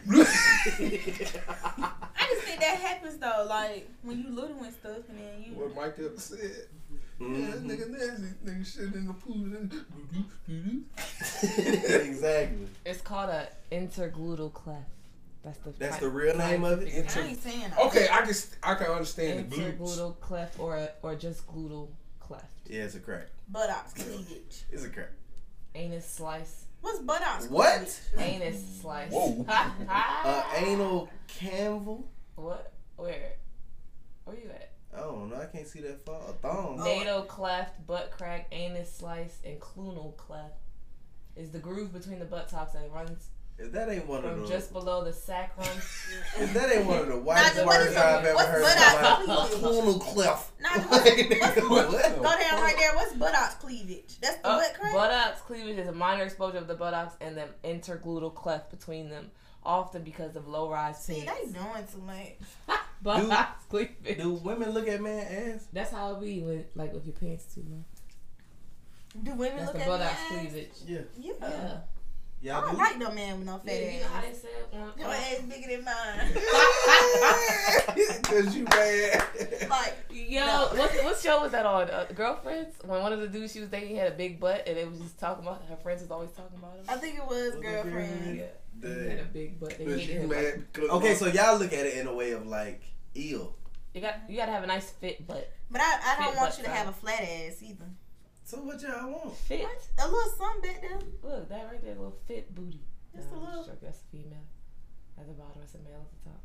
tub. I just think that happens though, like when you little and stuff, and then you. What Mike Epps said. Yeah, Mhm. nigga nasty. Nigga shit in the pool. And doo-doo. Exactly. it's called a intergluteal cleft. That's the That's fi- the real name of it? scientific I name. ain't saying that. Okay, I can I can understand the glutes. Intergluteal cleft or a, or just gluteal cleft. Yeah, it's a crack. Buttocks cleavage. It's a crack. Anus slice. What's buttocks? What? Anus slice. Whoa. Uh, anal canval? What? Where? Where you at? I don't know. I can't see that far. A thong. Natal cleft, butt crack, anus slice, and clunal cleft is the groove between the buttocks that runs If that ain't one of from the, just below the sacrum. if that ain't one of the whitest Nah, what words is I've a- ever what's heard. buttocks Like, cleavage? clunal cleft. Nah, what's, what's, What? go down right there. What's buttocks cleavage? That's the Uh, butt crack. buttocks cleavage is a minor exposure of the buttocks and the intergluteal cleft between them, often because of low-rise See, pants. they doing too much. Buttocks cleavage. Do women look at man ass? That's how it be when, like, with your pants too low. Do women That's look the at buttocks me ass? cleavage. Yeah. Yeah. Yeah. I Y'all don't do? like no man with no fat Yeah, you know how ass. they said one. Your ass bigger than mine. Cause you mad. Like, Yo, no. what what show was that on? Uh, Girlfriends? When one of the dudes she was dating had a big butt, and they was just talking about her friends was always talking about him. I think it was girlfriend. Yeah, Damn. he had a big butt. They Cause hated you him. mad because Okay, so y'all look at it in a way of like, ew. You got you gotta have a nice fit butt. But I, I don't Fit want butt you to size. have a flat ass either. So what y'all want? Fit. A little something back there. Look, that right there, little fit booty. Just a Nah, I'm little. joking. That's a female. At the bottom, that's a male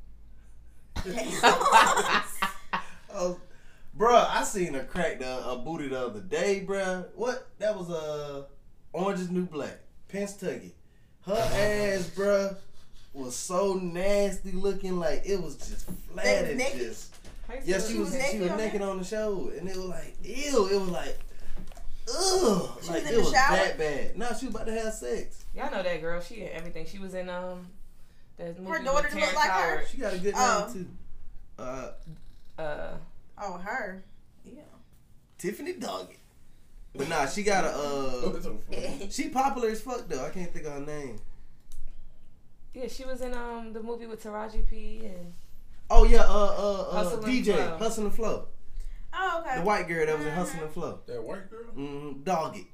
at the top. Oh, bruh, I seen her crack the a booty the other day, bruh. What? That was uh, Orange is New Black, Pennsylvania. Her ass, bruh, was so nasty looking, like it was just flat They was and naked? just. How you Yeah, feel? she was naked she was on naked there? on the show, and it was like ew. It was like ugh, She like was in it the was shower? that bad. No, she was about to have sex. Y'all know that girl. She in everything. She was in um that movie daughter with look Terrence like her? Howard. She got a good Oh. name too. Uh, Uh, Oh, her. Yeah. Tiffany Doggett. But nah, she got a uh. What's so funny? She popular as fuck though. I can't think of her name. yeah, she was in um the movie with Taraji P and Oh yeah, uh uh, uh Hustle and D J, Flow. Hustle and Flow. Oh, okay. The white girl that was in Hustle and Flow. That white girl? Mm-hmm. Doggett.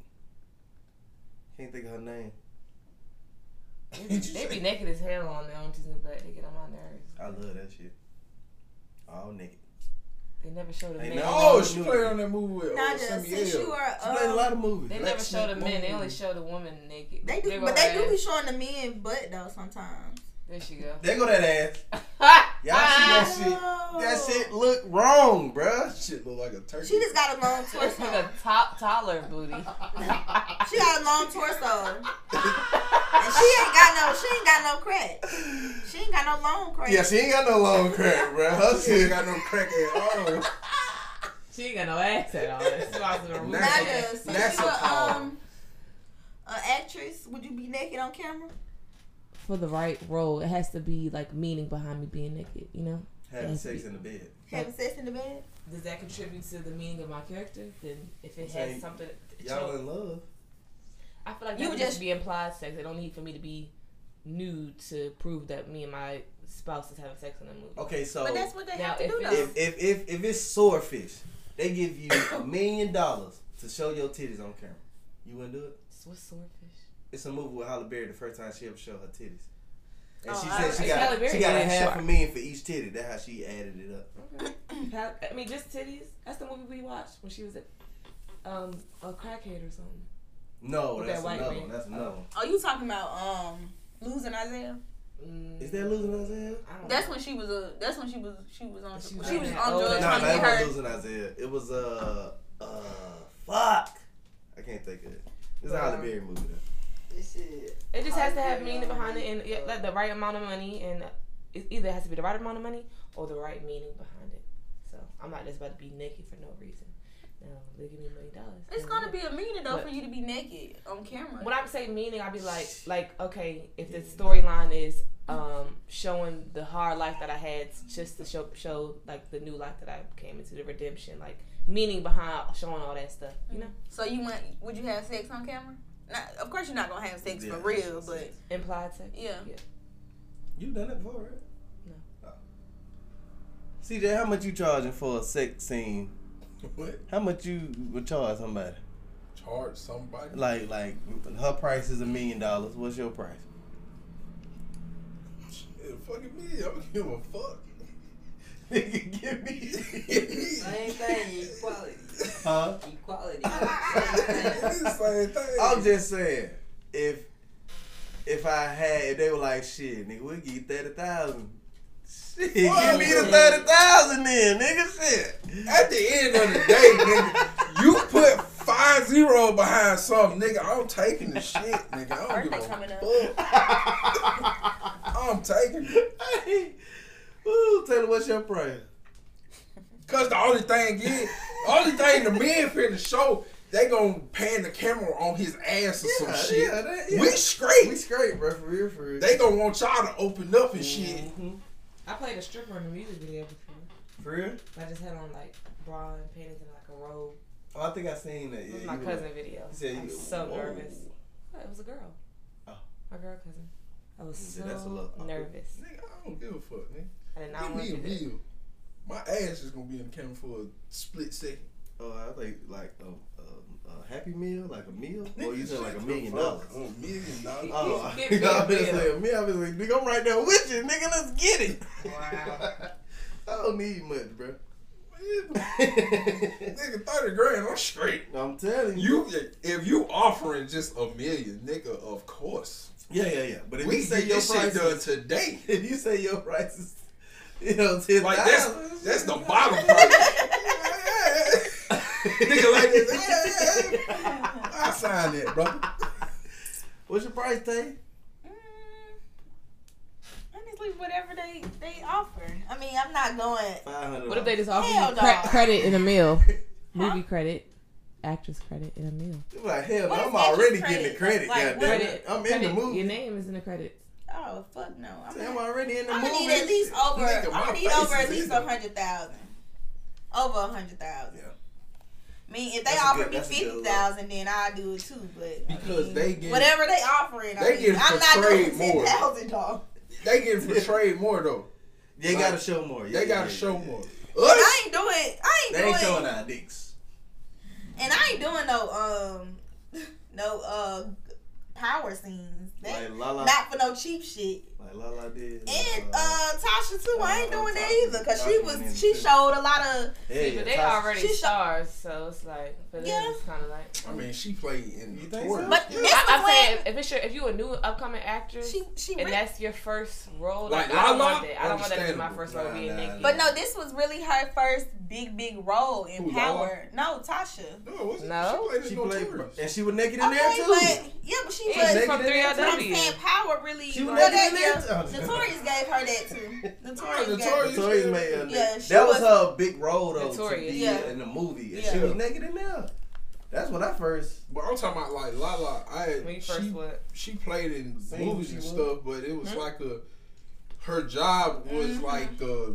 Can't think of her name. they, they be naked as hell on there on Disney Black. They get on my nerves. I love that shit. All naked. They never showed the Ain't men. no- Oh, she played on that movie with Not uh, just Samuel. since you were. She played a lot Um, of movies. They Black never show the Snake men. They movie. only show the women naked. they do, Big but old they do be ass. showing the men butt though sometimes. There she go. There go that ass. Y'all see that shit? Oh. That shit look wrong, bruh. Shit look like a turkey. She just got a long It's torso. like a top taller booty. She got a long torso. And she ain't got no. She ain't got no crack. She ain't got no long crack. Yeah, she ain't got no long crack, bruh. Her She ain't shit got no crack at all. She ain't got no ass at all. That's why I was gonna remove Nah. that. Naja, since That's you a a tall. um, an actress, would you be naked on camera? For the right role, it has to be like meaning behind me being naked. You know. having Yes. sex in the bed. Having sex in the bed? Does that contribute to the meaning of my character? Then if it Saying has something, to Y'all show- in love? I feel like You you would would just just- be implied sex. It don't need for me to be nude to prove that me and my spouse is having sex in the movie. Okay, so But that's what they Now, have to if do it's- though. if if if if it's swordfish, they give you a million dollars to show your titties on camera. You wouldn't do it? So what's swordfish? It's a movie with Halle Berry the first time she ever showed her titties. And Oh, she I- said she Halle got Berry she got a is half short. a million for each titty. That's how she added it up. How- I mean, just titties. That's the movie we watched when she was at um a crackhead or something. No, With that's that white another man. one. That's another one. Oh, you talking about um losing Isaiah? Mm, Is that losing Isaiah? I don't That's know. when she was a. That's when she was. She was on. She She was was, like on that. drugs Oh, Nah, trying nah, to it get wasn't her. losing Isaiah. It was uh uh fuck. I can't think of it. It's a Halle Berry movie though. This shit. It just has to have meaning behind it and yeah, like the right amount of money, and it either has to be the right amount of money or the right meaning behind it. So I'm not just about to be naked for no reason. No, they give me a million dollars. It's gonna be a meaning though But- for you to be naked on camera. When I say meaning, I'd be like, like okay, if the storyline is um, showing the hard life that I had, just to show show like the new life that I came into, the redemption, like meaning behind showing all that stuff, you know, So you want? Would you have sex on camera? Not, of course, you're not gonna have sex Yeah, for real, but implied sex. yeah. yeah. You done it before, right? No. Oh. C J, how much you charging for a sex scene? What? How much you would charge somebody? Charge somebody? Like, like her price is a million dollars. What's your price? Shit, fucking me. I don't give a fuck. Nigga, give me. Same thing, equality. Huh? Equality. It's the same thing. I'm just saying, if if I had, if they were like, shit, nigga, we'll give you thirty thousand. Shit, give me the thirty thousand then, nigga. Shit. At the end of the day, nigga, you put five zero behind something, nigga. I'm taking the shit, nigga. I don't give Birthday a coming up. fuck. I'm taking it. Hey, ooh, Taylor, what's your price? Cause the only thing is, the only thing the men finna show, they gonna pan the camera on his ass or Yeah, some shit. yeah, that- yeah. We straight. We straight, bro, for real, for real. They gonna want y'all to open up and shit. Mhm. I played a stripper in a music video before. For real? I just had on like bra and panties and like a robe. Oh, I think I seen that. It Yeah, was my you were cousin like- video. You said I'm you- so whoa. nervous. What? It was a girl. Oh. My girl cousin. I was so Yeah, that's a little awkward. nervous. Nigga, I don't give a fuck, nigga. I did not Give want me to a do that. meal. My ass is gonna be in the camera for a split second. Oh, I think like a, a, a happy meal, like a meal. Or Nigga, you said like a shut million the dollars. fuck up. A million dollars. Oh, Give me a I been meal. say a meal. I been like, nigga, I'm right there with you, nigga. Let's get it. Wow. I don't need much, bro. Nigga, thirty grand, I'm straight. I'm telling you. You, if you offering just a million, nigga, of course. Yeah, yeah, yeah. But if We you say get your this shit done prices, today. if you say your prices, you know, ten Like that's dollars. that's the bottom price. Nigga like this. Yeah, yeah. I sign that, brother. What's your price, Tay? Mm, honestly, whatever they they offer. I mean, I'm not going. Five hundred. What if they just offer Hell you cre- no. credit in a meal? Movie credit, actress credit in a meal. Like hell, no, What I'm is extra already credit? getting the credit. Like, goddamn what- it. I'm in credit, the movie. Your name is in the credits. Oh fuck no! I'm, I'm not, already in the I'm movie. gonna need at least over. Nigga, I'm my gonna need face over is at least in a it. hundred thousand. Over a hundred thousand. Yeah. I mean, if they That's a offer good- me that's a good fifty look. thousand, then I'll do it too. But I Because mean, they get- whatever they offering, I they mean, get I'm not doing portrayed more. ten thousand dollars. They get portrayed more though. They Like, gotta show more. Yeah, They gotta yeah, show yeah, more. yeah. I ain't doing. I ain't They ain't doing. showing our dicks. And I ain't doing no um, no uh, power scenes. That, Like Lala, not for no cheap shit. like Lala did. And uh, Tasha too. I ain't Uh, doing that Tasha- either because she Tasha was went in she too. showed a lot of. yeah, See, yeah, but they Tasha- already She sho- stars, so it's like for them, Yeah. it's kind of like. I mean, she played in You the think tour. so? But Yeah. this I, I'm was saying when if it's your, if you a new upcoming actress she she. and Re- that's your first role, Like like, I don't Lala? want that. I don't want that to be my Understandable. first role Nah, being nah, naked. but no, this was really her first big big role in Who, Power. No, Tasha. No, it wasn't. No? She played She in played, Notorious. and she was naked in there Okay, too. but yeah, but she Yeah, she's was. from naked in three there L too. I'm W. saying Power really. She was well, naked that, in yeah, there? Notorious gave her that too. Notorious gave Notorious. Notorious made her Yeah, naked. she That was, was- her big role though to Notorious. be Yeah. in the movie, and Yeah. she was naked in there. That's when I first. But I'm talking about like Lala. I When you first she, what? she played in Same movies she and was. stuff, but it was Hmm? like a her job was Mhm. like uh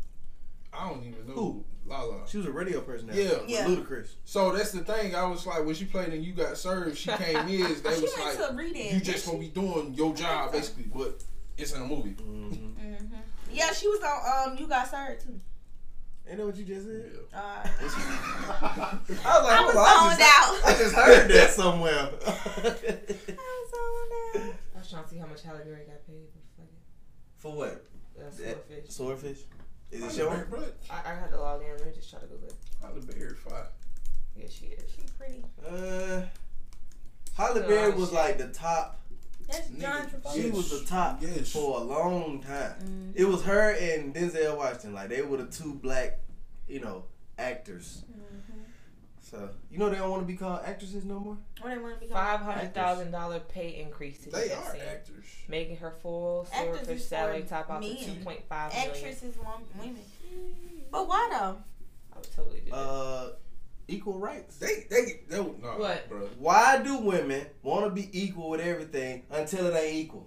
I don't even know Who? Lala. She was a radio person. Yeah. Yeah. Ludacris. So that's the thing. I was like, when she played in You Got Served, she came in. They She was went like, to a reading. you just gonna be doing your job basically, but it's in a movie. Mm-hmm. hmm Yeah, she was on. Um, you got served too. Ain't that what you just said? Yeah. Uh, I was like, I hold was on, I zoned just, out. I just heard that somewhere. I was zoned out. I was trying to see how much Halle Berry got paid for fucking For what? uh, That- Swordfish. Swordfish? Is it Halle showing? Berry, bro. I, I had to log in. Let me just try to Google it. Halle Berry, fine. Yeah, she is. She pretty. Uh, Halle No, Berry was shit. like the top. That's Nigga, John Travolta. She Yes. was the top Yes. for a long time. Mhm. It was her and Denzel Washington. Like they were the two black, you know, actors. Mhm. So you know they don't want to be called actresses no more. What they want to be Five called? hundred thousand dollar pay increase. To They that are scene, actors. making her full Actors Swordfish is for salary top out to men. two point five million. Actresses want women. But why though? I would totally do that. Uh, equal rights. They, they, they, no, What? bro. Why do women want to be equal with everything until it ain't equal?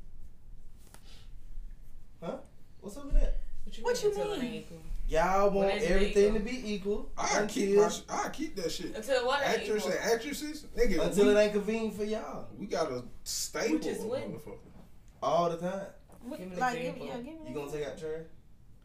Huh? What's up with that? What you until it mean? ain't equal? Y'all When want is it everything to equal? be equal I keep, until, my, I keep that shit. Until what ain't Actors equal? and actresses, nigga. until we, it ain't convenient for y'all we got a stable Which is of when? motherfuckers. all the time. What- Give me an like, give, example. yeah, give me You an gonna take out example. trash?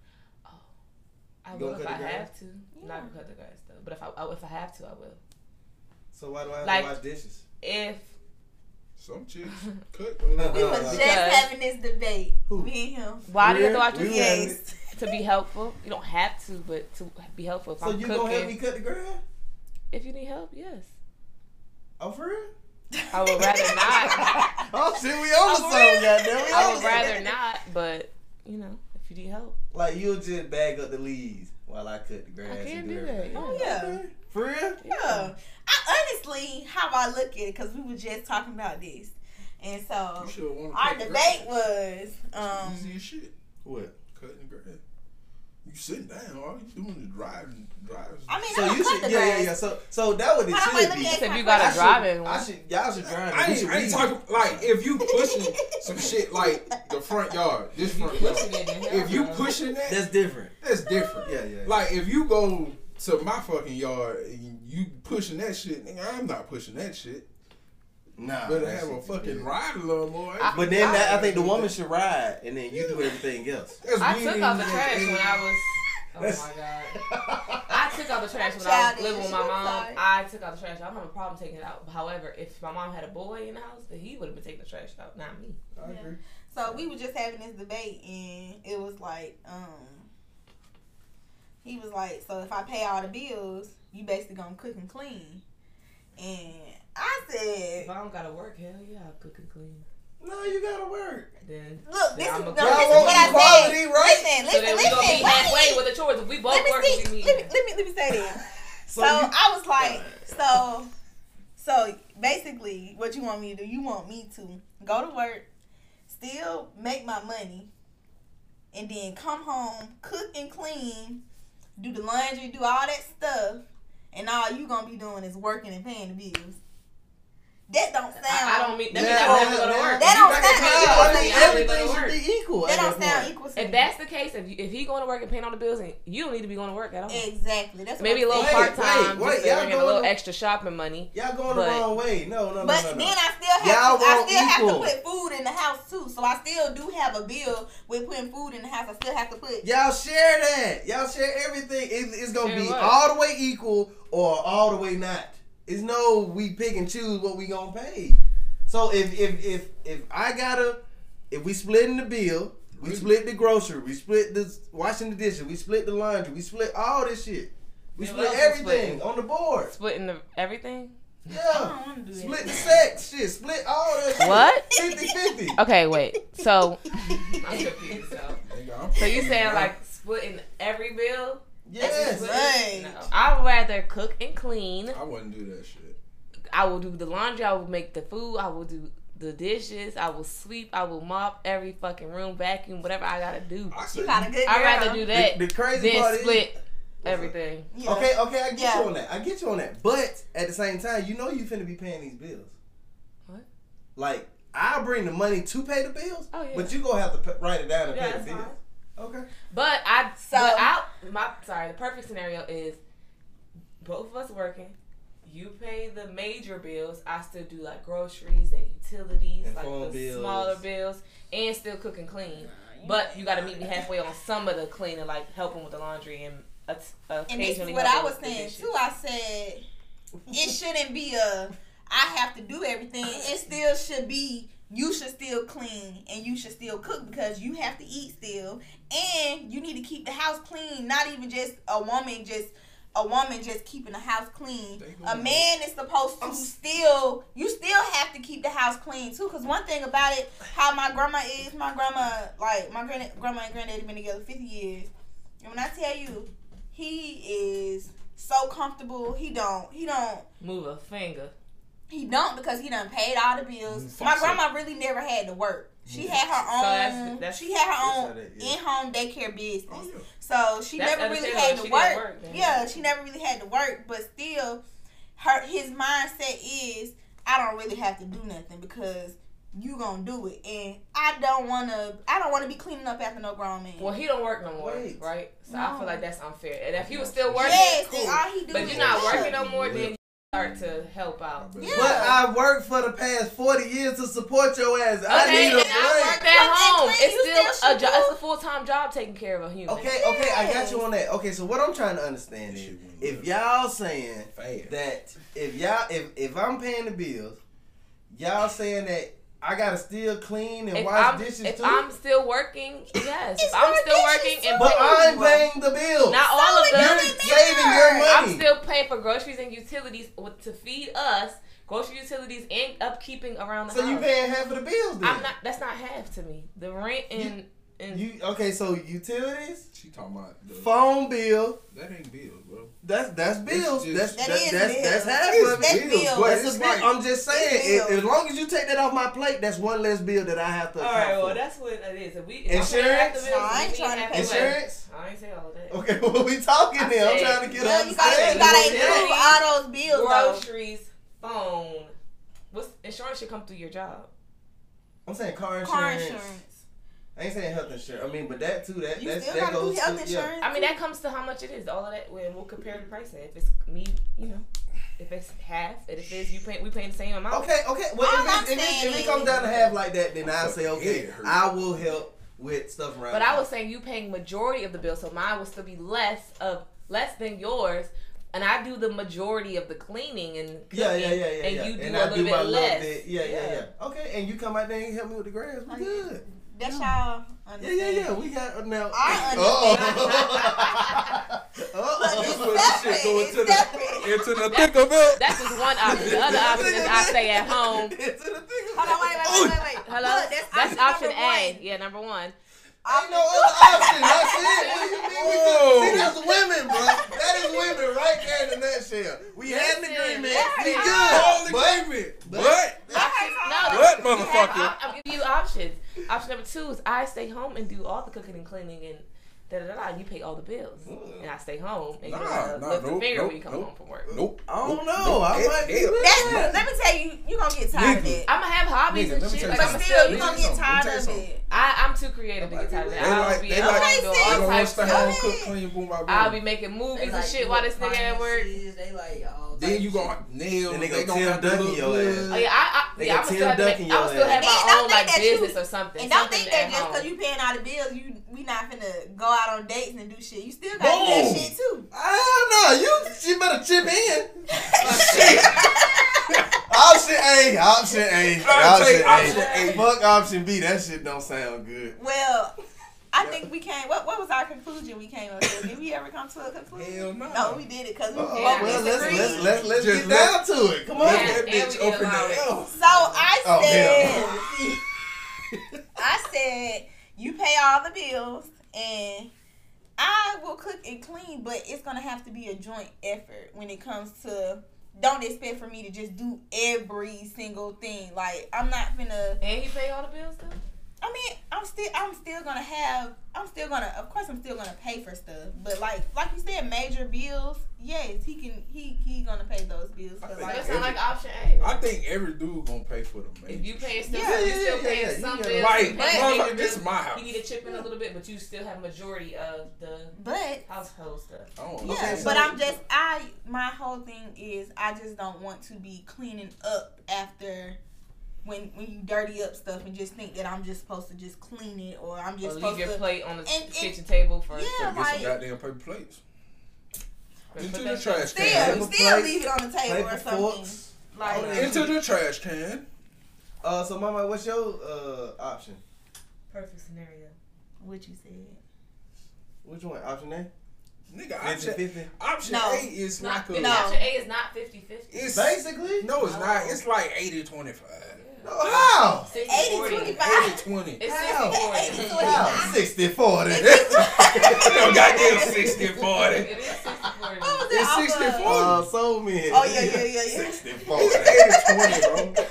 I You will gonna if cut I the grass? have to. Not gonna cut the grass though. But if I oh, if I have to, I will. So why do I have Like- to wash dishes? If Some chicks cut. We Uh, was uh, just Because- having this debate. Who? Me and him. why do you have to Where? watch We your was having kids? To be helpful, you don't have to, but to be helpful. If So I'm you cooking, gonna help me cut the grass? if you need help, yes. Oh, for real? I would rather not. Oh shit, we on the Oh, song, really? goddamn. We I on would the- rather not, but you know, if you need help, Like you'll just bag up the leaves while I cut the grass. I can and do everything. that. Oh Yeah. yeah. Okay. For real? Yeah. I honestly, how I look at it, because we were just talking about this, and so You should want to our cut the debate grass. was, um, Easy as shit. What? Cutting the grass. You sitting down, all you doing is driving, driving. I mean, So I don't you cut should, the yeah, grass. yeah, yeah. So, so that what it Hold on, wait, should let be. me ask if my you got question. a driving I one, should, y'all should drive. I We ain't, should I ain't read. talking like if you pushing some shit like the front yard, this front yard. pushing it in If you hell, pushing that, That's different. that's different. Yeah, yeah. yeah. Like if you go to my fucking yard and you pushing that shit, nigga, I'm not pushing that shit. Nah, Better that have a shit fucking too riding lawnmower. I- But then that, I think the woman should ride, and then you do everything else. That's I weird took out the and- trash and- when I was. Oh That's- my god! I took out the trash when I was Childish. living with my I'm mom. sorry. I took out the trash. I don't have a problem taking it out. However, if my mom had a boy in the house, then he would have been taking the trash out, not me. I agree. So we were just having this debate, and it was like, um, he was like, so if I pay all the bills, you basically gonna cook and clean. And I If said, I don't gotta work, hell yeah, I'll cook and clean. No, you gotta work. Then look, this is, I'm no, a this girl. is Y'all what want I equality, said. right? Listen, so listen, then we listen. gonna be wait. halfway with the chores. If we both Let me work, see. we need Let me, let me let me say this. So, you- I was like, so, so basically, what you want me to do? You want me to go to work, still make my money, and then come home, cook and clean, do the laundry, do all that stuff, and all you gonna be doing is working and paying the bills. That don't sound. I, I don't mean that means Yeah, I have to go to yeah, work. That don't If sound you equal. got I to think pay, I have to Everything go to should work. be equal. That at don't that sound point. equal to If me. that's the case, if you, if he going to work and paying all the bills, and you don't need to be going to work at all. Exactly. That's what Maybe a I'm little Wait, part time, wait, wait, just to y'all bring in a going little to- extra shopping money. Y'all going But- the wrong way. No, no, no, But no, no. then I still have Y'all to, I want still equal. have to put food in the house too. So I still do have a bill with putting food in the house. I still have to put. Y'all share that. Y'all share everything. It, it's gonna Share be what? all the way equal or all the way not. It's no we pick and choose what we gonna pay. So if if if if I gotta, if we splitting the bill, we split the grocery, we split the washing the dishes, we split the laundry, we split all this shit. We Yeah, split what else we everything splitting? on the board. Splitting the everything. I Yeah. don't want to do that. Split the sex shit. Split all that shit. What? fifty fifty. Okay, wait. So I'm confused. So, Nigga, I'm so you saying fucking like splitting every bill? Yes. Right. No, I would rather cook and clean. I wouldn't do that shit. I will do the laundry. I will make the food. I will do the dishes. I will sweep. I will mop every fucking room, vacuum, whatever I gotta do. I say You got a good girl. I'd rather do that The, the crazy than part is. split everything. Yeah. Okay, okay, I get Yeah. you on that. I get you on that. But at the same time, you know you finna be paying these bills. What? Like, I'll bring the money to pay the bills, Oh, yeah. but you gonna have to p- write it down and Yeah, pay the that's bills. fine. Okay. But I So- but I my sorry, the perfect scenario is both of us working. You pay the major bills. I still do like groceries and utilities, And like phone the bills. smaller bills, and still cook and clean. But you got to meet me halfway on some of the cleaning, like helping with the laundry and uh, And this is occasionally. what I helping was with the saying dishes. too. I said it shouldn't be a I have to do everything. It still should be you should still clean and you should still cook because you have to eat still, and you need to keep the house clean. Not even just a woman just. A woman just keeping the house clean. A man is supposed to still, you still have to keep the house clean too. Cause one thing about it, how my grandma is, my grandma, like my grand, grandma and granddaddy been together fifty years. And when I tell you, he is so comfortable. He don't, he don't, Move a finger. he don't because he done paid all the bills. Mm, My fuck grandma really never had to work. She had her So own, that's- that's- she had her that's own how that- yeah. in-home daycare business. Oh, yeah. So she That's never really understandable. had She to didn't work. work then. Yeah, she never really had to work, but still, her his mindset is I don't really have to do nothing because you gonna do it, and I don't wanna. I don't wanna be cleaning up after no grown man. Well, he don't work no more, Wait. right? So I No. feel like that's unfair. And if he was still working, yes, cool. and all he do But is you're not work. working no more, then you start to help out. Yeah. But I worked for the past forty years to support your ass. I Okay, need a and I worked break. at home. But It's you still still a should job. do- It's a full time job taking care of a human. Okay, okay, I got Yes. you on that. Okay, so what I'm trying to understand is if y'all saying Fast. that if y'all if if I'm paying the bills, y'all saying that I gotta still clean and If wash I'm dishes if too. I'm still working, yes. It's If I'm your still dishes working and but paying- I'm paying the bills. not all of it them. You're doesn't saving your matter. money. I'm still paying for groceries and utilities with, to feed us, grocery utilities and upkeeping around the So house. you paying half of the bills then? I'm not. That's not half to me. The rent and and You okay? So utilities, She talking about the, phone bill. that ain't bills, bro. That's that's bills. just- That's That that, is that's bills. that's half It's of That's it. bills. but That's it's a bill. like, I'm just saying, It's if, bills. as long as you take that off my plate, that's one less bill that I have to all account right. Well, for. that's what it is. If we if Insurance? I'm paying half the bills, No, I ain't we trying to half pay the way. Insurance? I ain't say all of that. Okay, well we talking I then. I'm said- trying to get Yeah, an you gotta, you understanding. gotta Utilities, include all those bills though. Groceries, phone. What's insurance should come through your job. I'm saying car insurance. Car insurance. I ain't saying health insurance. I mean, but that too. That You that's, still that gotta do goes health to, insurance. I mean, that comes to how much it is. All of that, and we'll compare the price. If it's me, you know, if it's half, and if it's you pay, we paying the same amount. Okay, okay. Well, All if, I'm it's, if, it's, if saying it comes down to half like that, then I My say fucking okay, head hurt. I will help with stuff around. But the I house. was saying you paying majority of the bill, so mine would still be less of less than yours, and I do the majority of the cleaning and cooking, Yeah, yeah, yeah, yeah. and yeah. you do and a I little do bit my less. Little bit. Yeah, yeah, yeah, Okay, and you come out there and help me with the grass. We Okay. good. That's y'all Yeah, understand. yeah, yeah. We got now. I Uh-oh. Uh-oh. It's This little shit separate. go It's into the separate. into the thick of it. That's just one option. The other option is I stay at home. Into the thing. Hold on, wait, wait, wait, wait, wait. Hello, Look, that's, that's option, option number A. one. Yeah, number one. Ain't no other option. That's it. What do you mean? We Whoa. just, see, that's women, bro. That is women right there in the nutshell. We had an Listen, agreement. yeah, We yeah. good. All But- agreement. but- What? Option, no, What, you have motherfucker? op- I'm giving you options. Option number two is I stay home and do all the cooking and cleaning and da da da da. You pay all the bills, and I stay home and you Nah, don't have to nah, lift nope, a finger nope, when you come nope. home from work. Nope. I don't nope, know. nope. I Hell, might be hell. with That's, let me tell you, you gonna get tired of Nigga. it. I'm gonna have hobbies Nigga, and let me shit, tell you but But I'm something. still, still you Let me gonna tell get you something. tired Let of me tell you it. I, I'm too creative to get tired of They that. I'll like, be they at like, home they doing don't all want to types stay of home, stuff. cook, clean, boom, boom, boom. I'll be making They movies and like shit do while this nigga at work. appliances, They like all Then types you of gonna shit. nail. Then they They go gonna Tim have to Duncan look your good. Oh yeah, I, I, They yeah, got I'm Tim still have to make, Duncan I would still your have ass. my And don't own think like that you- business or something. And don't something think that at just home. because you paying all the bills, you we not finna go out on dates and do shit. You still gotta do that Boom. shit too. Hell no. You, she better chip in. Shit. Option A. Option A. I'll take Option option A. A. Fuck option B. That shit don't sound good. Well, I think we came. What what was our conclusion? We came up with. Did we ever come to a conclusion? Hell no. No, we did it because we Uh, both Yeah, well, let's, disagreed. let's, let's, let's Just get let- down to it. Come on. Yeah. That and bitch we up in the allow it. L. So I Oh, said, I said you pay all the bills and I will cook and clean, but it's gonna have to be a joint effort when it comes to. Don't expect for me to just do every single thing. Like I'm not gonna. And you pay all the bills though? I mean, I'm still, I'm still gonna have, I'm still gonna, of course, I'm still gonna pay for stuff. But like, like you said, major bills, yes, he can, he, he gonna pay those bills. I But think So like, it sound like option A. I think every dude gonna pay for the man. If you paying still, Yeah, you yeah, still yeah, paying yeah, yeah. some You bills. gotta- you Right, pay motherfucker, major this bills, is my house. You need to chip in a little bit, but you still have majority of the but household stuff. I don't yeah, know. Okay, so- but I'm just, I, my whole thing is, I just don't want to be cleaning up after. When, when you dirty up stuff and just think that I'm just supposed to just clean it or I'm Or just leave supposed your to plate on the and- and- kitchen table for yeah, Get like some goddamn paper plates. put Into that the trash still can. Paper still plates, leave it on the table paper or something. forks. Like Oh, Into the trash can. Uh, so, Mama, what's your uh option? perfect scenario. what you said. Which one? Option A? Nigga, fifty option, fifty? option No. A is Not, like a. No. Option A is not fifty-fifty. It's, Basically? no, it's not. It's like eighty twenty-five. No, how? eighty forty. twenty-five. eighty twenty. It's How? sixty forty. How? sixty forty. No, goddamn sixty forty. It is sixty forty. What was It's that sixty off of? forty. Uh, so many. Oh, yeah, yeah, yeah, yeah. sixty forty. It's eighty twenty, bro.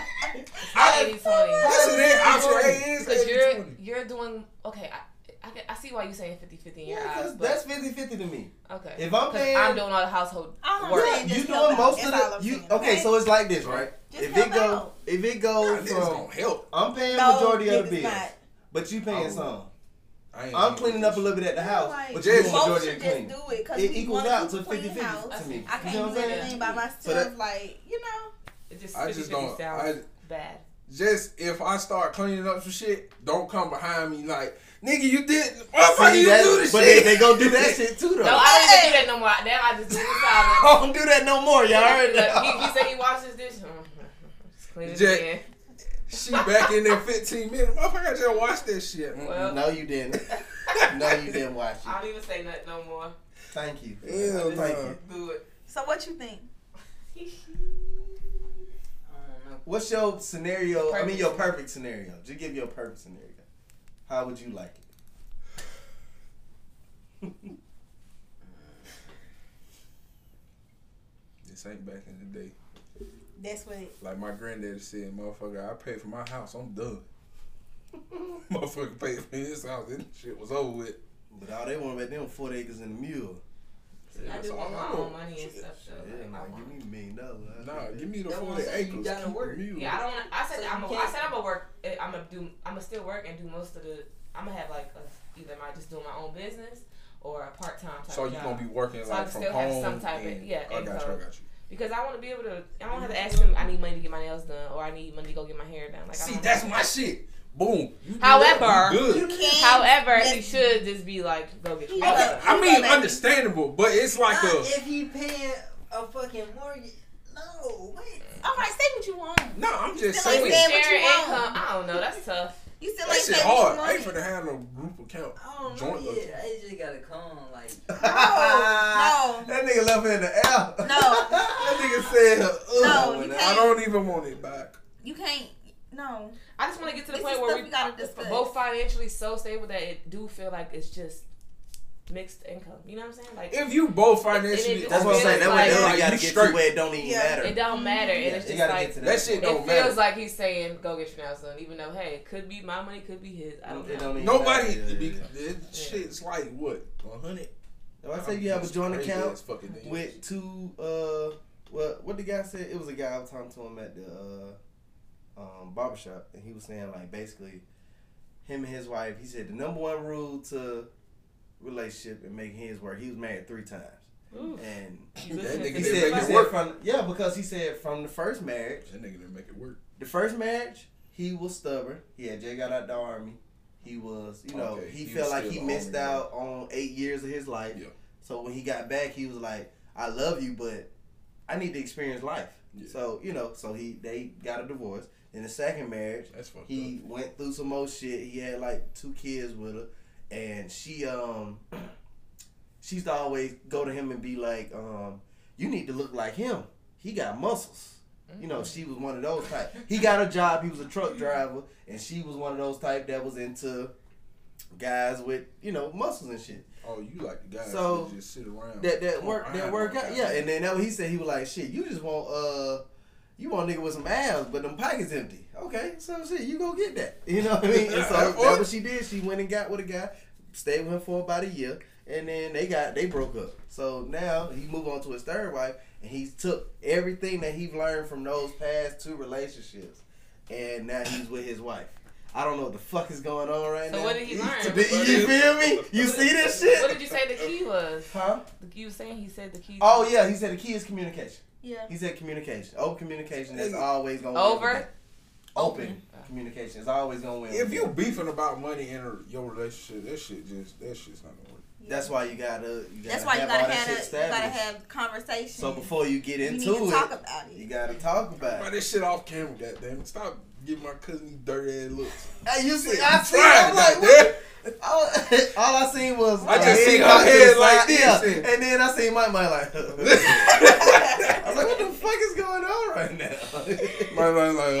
eighty twenty. Yes, it is. Option A is Because eighty you're twenty. you're doing okay. I, I, get- I see why you're saying fifty-fifty in your Yeah, eyes. 'cause But, that's fifty fifty to me. okay. if I'm 'Cause paying- I'm doing all the household I'm work. saying You just doing help out. most That's of all the I'm you saying, okay, so it's like this, right? Just if help it go out. if it Nah, goes niggas from gonna help. I'm paying No, majority of the niggas bills, not. but you paying Oh. some. I ain't I'm doing cleaning this up a little bit at the house, Like, but you you doing doing both majority should of just cleaning. do it because It we equals want out to to clean fifty house. fifty to me. I You can't know what do I'm saying? anything by myself. So that- like you know, It just I just fifty-fifty don't- sounds I- bad. Just if I start cleaning up some shit, don't come behind me like, nigga, you did. Motherfucker, See, you that- do the but shit. they, they go do that shit too though. No, I don't even do that no more. Now I just do it silent. I don't do that no more. Y'all heard Look, that? he, he said he washes this. Just clean it Jack- again. She back in there fifteen minutes. Motherfucker, I just watched that shit. Mm. Well, No, you didn't. No, you didn't watch I it. don't even say nothing no more. Thank you. Hell Thank no. you. Do it. so what you think? I don't know. What's your scenario? I mean, Perfect your scenario. perfect scenario. Just give your perfect scenario. How would you like it? This ain't back in the day. That's what. Like my granddaddy said, motherfucker, I paid for my house, I'm done. Motherfucker paid for his house, and shit was over with. But all they want back then was forty acres and a mule. I That's do all want I my want. own money and stuff. So Yeah, like, I man, want- give me a million dollars. Nah, give me the That's what I'm forty saying, you acres. gotta keep work. the mule. Yeah, I don't. I said So I'm. you A, I can't- said I'm gonna work. eh, I'm gonna do. I'm gonna still work and do most of the. I'm gonna have like a, either my just doing my own business or a part time type. So of you job. gonna be working So I like can from still home. have some type of- and- yeah, I got you, I income. got you. Because I want to be able to. I don't have to ask him. I need money to get my nails done, or I need money to go get my hair done. Like, I See, don't that's know. my shit. Boom. You do However, that, you good. You can't. However, Yes. he should just be like, go get your Yeah. hair done. I mean, Baby. understandable, but it's like Not a. if he paying a fucking mortgage. No, wait. All right, say what you want. No, I'm just Still saying. ain't We saying what share you want. income. I don't know. That's tough. You still That ain't shit saying what hard. you I ain't want. finna have no group account. I don't know Joint yet. account. I just gotta come like. No, That nigga left it in the air. No. That nigga said, Ugh. No, you I can't. don't even want it back. You can't. No. I just want to get to the This point is where stuff we we gotta discuss. both financially so stable that it do feel like it's just mixed income. You know what I'm saying? Like If you both And financially, it- That's what I'm saying. That Like, way they like, gotta you get straight. to where it don't even Yeah. matter. it don't matter, and Yeah, it's they just gotta like get to that that. shit it don't feels matter. like he's saying, "Go get your nails done," even though hey, it could be my money, could be his. I don't It know. don't even Nobody, matter. Yeah, be, yeah. it, shit's like what, a hundred? If I say you have a joint Crazy account ass fucking things. with two, uh, what what the guy said? It was a guy I was talking to him at the uh, um, barbershop, and he was saying like basically, him and his wife. He said the number one rule to relationship and making his work. He was married three times, Ooh. and You That listening nigga to he didn't this said, make he it advice? said work. from yeah because he said from the first marriage. That nigga didn't make it work. The first marriage, he was stubborn. He had just got out the army. He was, you know, Okay, he, he felt was like still he the missed army, out on eight years of his life. Yeah. So when he got back, he was like, "I love you, but I need to experience life." Yeah. So you know, so he they got a divorce. In the second marriage, That's fucked he went through some more shit. He had like two kids with her, and she um, she used to always go to him and be like, um, "You need to look like him. He got muscles." You know, she was one of those type. He got a job. He was a truck driver, and she was one of those type that was into guys with you know muscles and shit. Oh, you like the guys So, that just sit around. That that Oh, work I that had work one out. guy. Yeah, and then that what he said. He was like, "Shit, you just want uh, you want a nigga with some abs, but them pockets empty." Okay, so shit, you go get that. You know what I mean? And so that's what she did. She went and got with a guy, stayed with him for about a year, and then they got they broke up. So now he moved on to his third wife, and he took everything that he learned from those past two relationships, and now he's with his wife. I don't know what the fuck is going on right So now. what did he learn? Did- you feel me? You see this shit? What did you say the key was? Huh? The- You were saying he said the key. Oh yeah, he said the key is communication. Yeah. He said communication. Open communication is always gonna Over? win. Open communication is always gonna win. If you beefing about money in a, your relationship, that shit just that shit's not gonna work. that's why you gotta. You gotta That's why you have gotta all that have shit a, you gotta established. have conversation. So before you get you into need to it, talk about it. you gotta talk about Why it. this shit off camera, goddamn. Stop giving my cousin these dirty ass looks. Hey, you see? Yeah, I you see. tried, I'm like, goddamn. what? all, all I seen was. I just her seen her cocked to the head like side. this Yeah, and- and then I seen Mike Mike like. I was like, what the fuck is going on right now? My man like,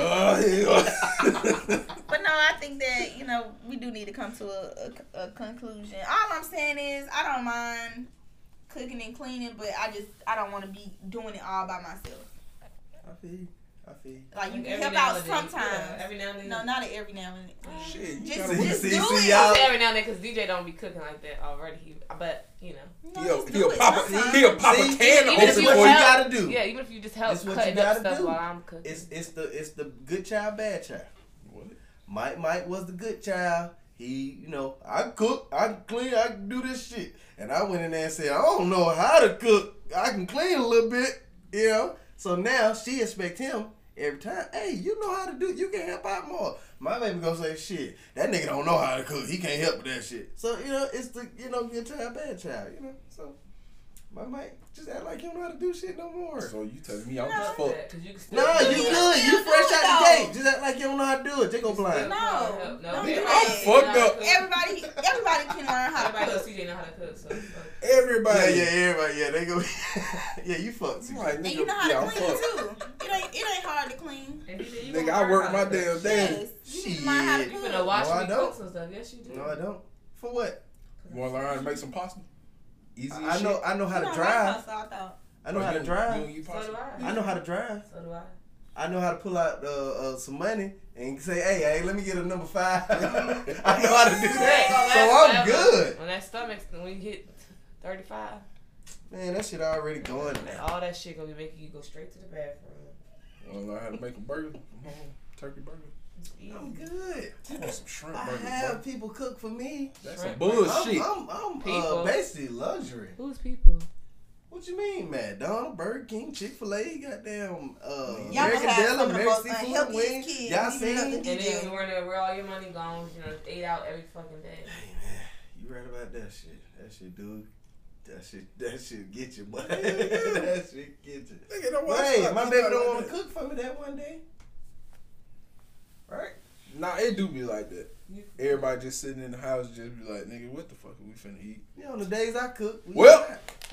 oh, hell. But no, I think that, you know, we do need to come to a, a, a conclusion. All I'm saying is I don't mind cooking and cleaning, but I just, I don't want to be doing it all by myself. I feel you. I feel you. Like, you Like can every help now out and then. sometimes. Yeah, every now and then. No, not every now and then. Shit, you Just, gotta See, just see, do see, it. y'all- I say every now and then because D J don't be cooking like that already. He, but you know, No, He'll, just do he'll it pop a, sometimes. he'll pop See, a can even open if This you is for what you you. help- gotta do. yeah, even if you just help This what cutting you up gotta stuff do. while I'm cooking. It's it's the it's the good child, bad child. What? Mike Mike was the good child. He, you know, I cook, I can clean, I can do this shit. And I went in there and said, I don't know how to cook. I can clean a little bit, you know. So now she expect him every time, hey, you know how to do it. You can help out more. My baby gonna say, shit, that nigga don't know how to cook. He can't help with that shit. So, you know, it's the, you know, good child, bad child, you know. So, my Mike just act like you don't know how to do shit no more. So you telling me I'm No. just fucked? Because you can still Nah, do you it. good. You still fresh do it, out the though. gate. Just act like you don't know how to do it. Just go blind. No, No, don't no, do I'm that. fucked up. Everybody, everybody can learn how to Everybody knows cook. C J know how to cook. So fuck. Everybody. Yeah, yeah, everybody. Yeah, they go. yeah, you fucked. I'm like, And nigga, you know how yeah, to I'm clean fucked. too. It ain't, it ain't hard to clean. And D J, you Nigga, gonna I learn work how my to damn cook. day. Yes, you need to learn how to Shit. You cook. finna wash No, I me don't. cooks and stuff. Yes, you do. No, I don't. For what? You want to learn how to make some pasta? Easy as I know. shit. I know how You to don't drive. like pasta, I thought. I know Oh, how you to don't- You drive. don't eat So pasta? do I. I know how to drive. So do I. I know how to pull out uh, uh, some money and say, "Hey, hey, let me get a number five." I know how to do that, so I'm good. When that stomach, when we hit thirty-five, Man, that shit already going now. all that shit gonna be making you go straight to the bathroom. Want to learn how to make a burger from home? Turkey burger? It's easy. I'm good. I want some shrimp I burger, have bro. people cook for me. That's some shrimp I'm, bullshit. I'm, I'm uh, People. basically luxury. Who's people? What you mean, McDonald's, Burger King, Chick-fil-A, goddamn, uh, Y'all American must have Deli, some of the American most Seafood, unhealthiest Wings. kids. Y'all You seen? know the And then where, the, where all your money gone, you know, ate out every fucking day. Hey man, you right about that shit. That shit, dude. That shit, that shit get you, boy. That shit get you. Nigga, don't watch Hey, like my that baby like don't want that. to cook for me that one day. Right? Nah, it do be like that. Everybody just sitting in the house just be like, nigga, what the fuck are we finna eat? You know, the days I cook. We Well,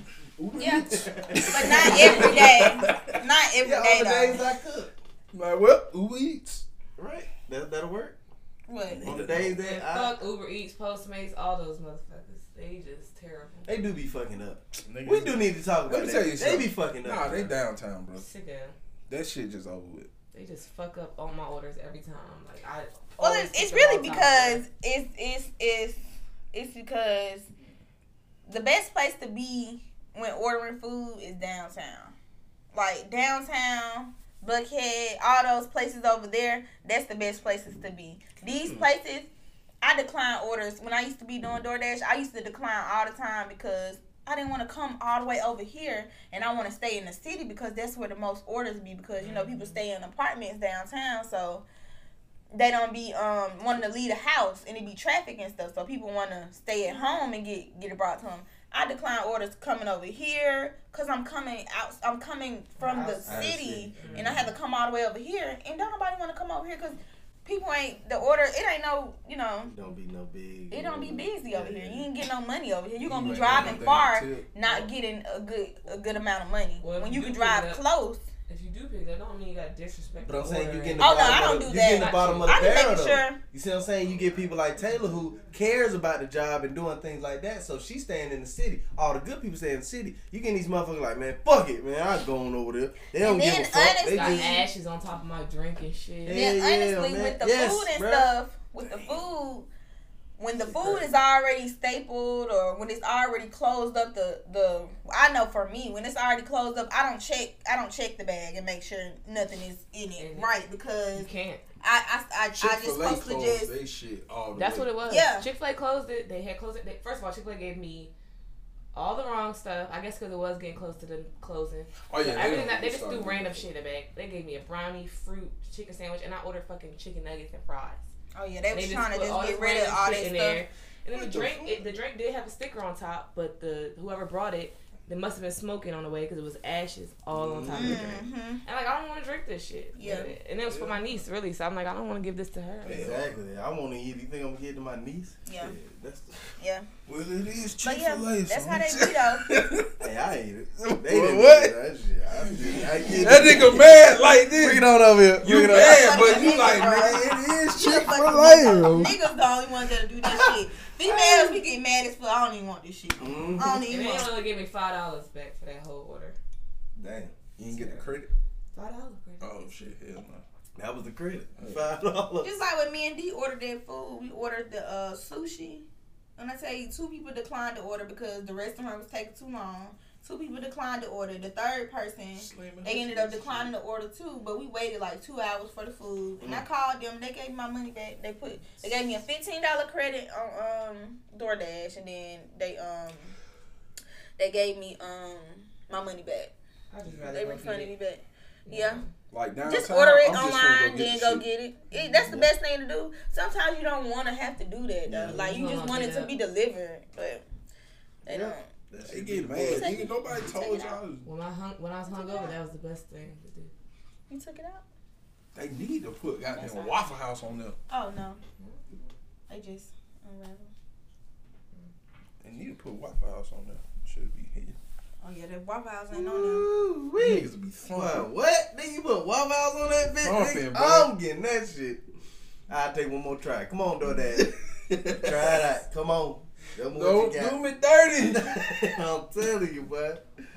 Yeah, but not every day. Not every yeah, day on the days though. I cook. like, well, Uber Eats. Right? That, that'll work. What? On the days And that I, fuck Uber Eats, Postmates, all those motherfuckers. They just terrible. they do be fucking up. Nigga, We do need to talk about Let me that. tell you They something. be fucking up. Nah, they bro. downtown, bro. Sick of them. That shit just over with. They just fuck up all my orders every time. Like I. Well, always it's, pick it's the really wrong time because it's it's it's it's because the best place to be when ordering food is downtown. Like downtown, Buckhead, all those places over there. That's the best places to be. These places, I decline orders. When I used to be doing DoorDash, I used to decline all the time because I didn't want to come all the way over here, and I want to stay in the city because that's where the most orders be. Because you know people stay in apartments downtown, so they don't be um wanting to leave the house and it be traffic and stuff. So people want to stay at home and get get it brought to them. I decline orders coming over here because I'm coming out. I'm coming from the Outside city, the city. and I have to come all the way over here. And don't nobody want to come over here because people ain't the order. It ain't no, you know. Don't be no big. It don't be busy over here. Yeah. You ain't get no money over here. You're gonna You be ain't got driving no far, damn tip. not getting a good a good amount of money. Well, if When you you can do drive pick it up- close. If you do pick that, don't mean you got disrespect. But I'm the saying order you get in and- the Oh, no, bottom I don't of the, do you that. get in the bottom of the I'm just barrel making though. sure. You see what I'm saying? You get people like Taylor who cares about the job and doing things like that. So she's staying in the city. All the good people stay in the city. You get these motherfuckers like, man, fuck it, man. I'm going over there. They don't And give then a fuck. They honestly- got just ashes on top of my drink and shit. Yeah, Yeah, yeah, honestly, man. with the Yes, food and bruh. stuff, with the food, when the food is already stapled or when it's already closed up, the the I know for me, when it's already closed up, I don't check I don't check the bag and make sure nothing is in it, In it. right? Because You can't. I I I, I just Chick-fil-A supposed to closed just they shit all the That's way. what it was. Yeah. Chick-fil-A closed it. They had closed it. They, first of all, Chick-fil-A gave me all the wrong stuff. I guess because it was getting close to the closing. Oh yeah, So they everything don't that, they just start threw doing random that. shit in the bag. They gave me a brownie, fruit, chicken sandwich, and I ordered fucking chicken nuggets and fries. oh yeah, they And was they trying to put just this get rid of random all shit that in stuff. there. And then What the the drink, fuck? it, the drink did have a sticker on top, but the whoever brought it, they must have been smoking on the way because it was ashes all on top of the drink. Mm-hmm. And like, I don't want to drink this shit. Yeah. And it was for my niece, really. So I'm like, I don't want to give this to her. Exactly. I want to eat. You think I'm gonna give it to my niece? Yeah. Shit, that's the, Yeah, Well, it is but yeah, Chick-fil-A. that's son. how they be though. hey, I ate it. They Well, didn't what? do that shit. I did. I get That it. nigga mad like this. Bring it on over here. You Bring it on. mad, but you Nigga, like, bro. nigga, it is You Chick-fil-A. fucking- Niggas the only ones that'll do that shit. Females, we get mad as fuck. I don't even want this shit. Mhm. I don't And even they want it. only gave me five dollars back for that whole order. Damn. You didn't get the credit? Five dollars. Oh shit, hell no. That was the credit. Five dollars. Just like when me and D ordered that food, we ordered the uh, sushi. And I tell you, two people declined the order because the restaurant was taking too long. Two people declined the order. The third person, they ended up declining the order too. But we waited like two hours for the food. And I called them. They gave me my money back. They put, they gave me a fifteen dollar credit on um DoorDash, and then they um they gave me um my money back. I just rather They go refunded get me it. back. Yeah. Like downtown, Just order it I'm just finna online, go then get go the shit. get it. it. That's the best thing to do. Sometimes you don't want to have to do that though. Yeah. Like you You just wanna want get it to up. be delivered, but they Yeah. don't. That They shit get be mad. bullshit. Nigga, nobody told it out. y'all. When I hung, when I was hungover, that was the best thing to do. You took it out? They need to put That's goddamn all right. Waffle House on there. Oh no. They just unravel. They need to put Waffle House on there. Should be here. Oh yeah, the Waffle House ain't on there. Ooh, wee. Niggas be Wow, thumping. what? Nigga, you put Waffle House on that bitch? Thumping, Nigga? boy. I'm getting that shit. I'll take one more try. Come on, DoorDash. Try it out. Come on. Show me what Don't you got. do me dirty. I'm telling you, boy.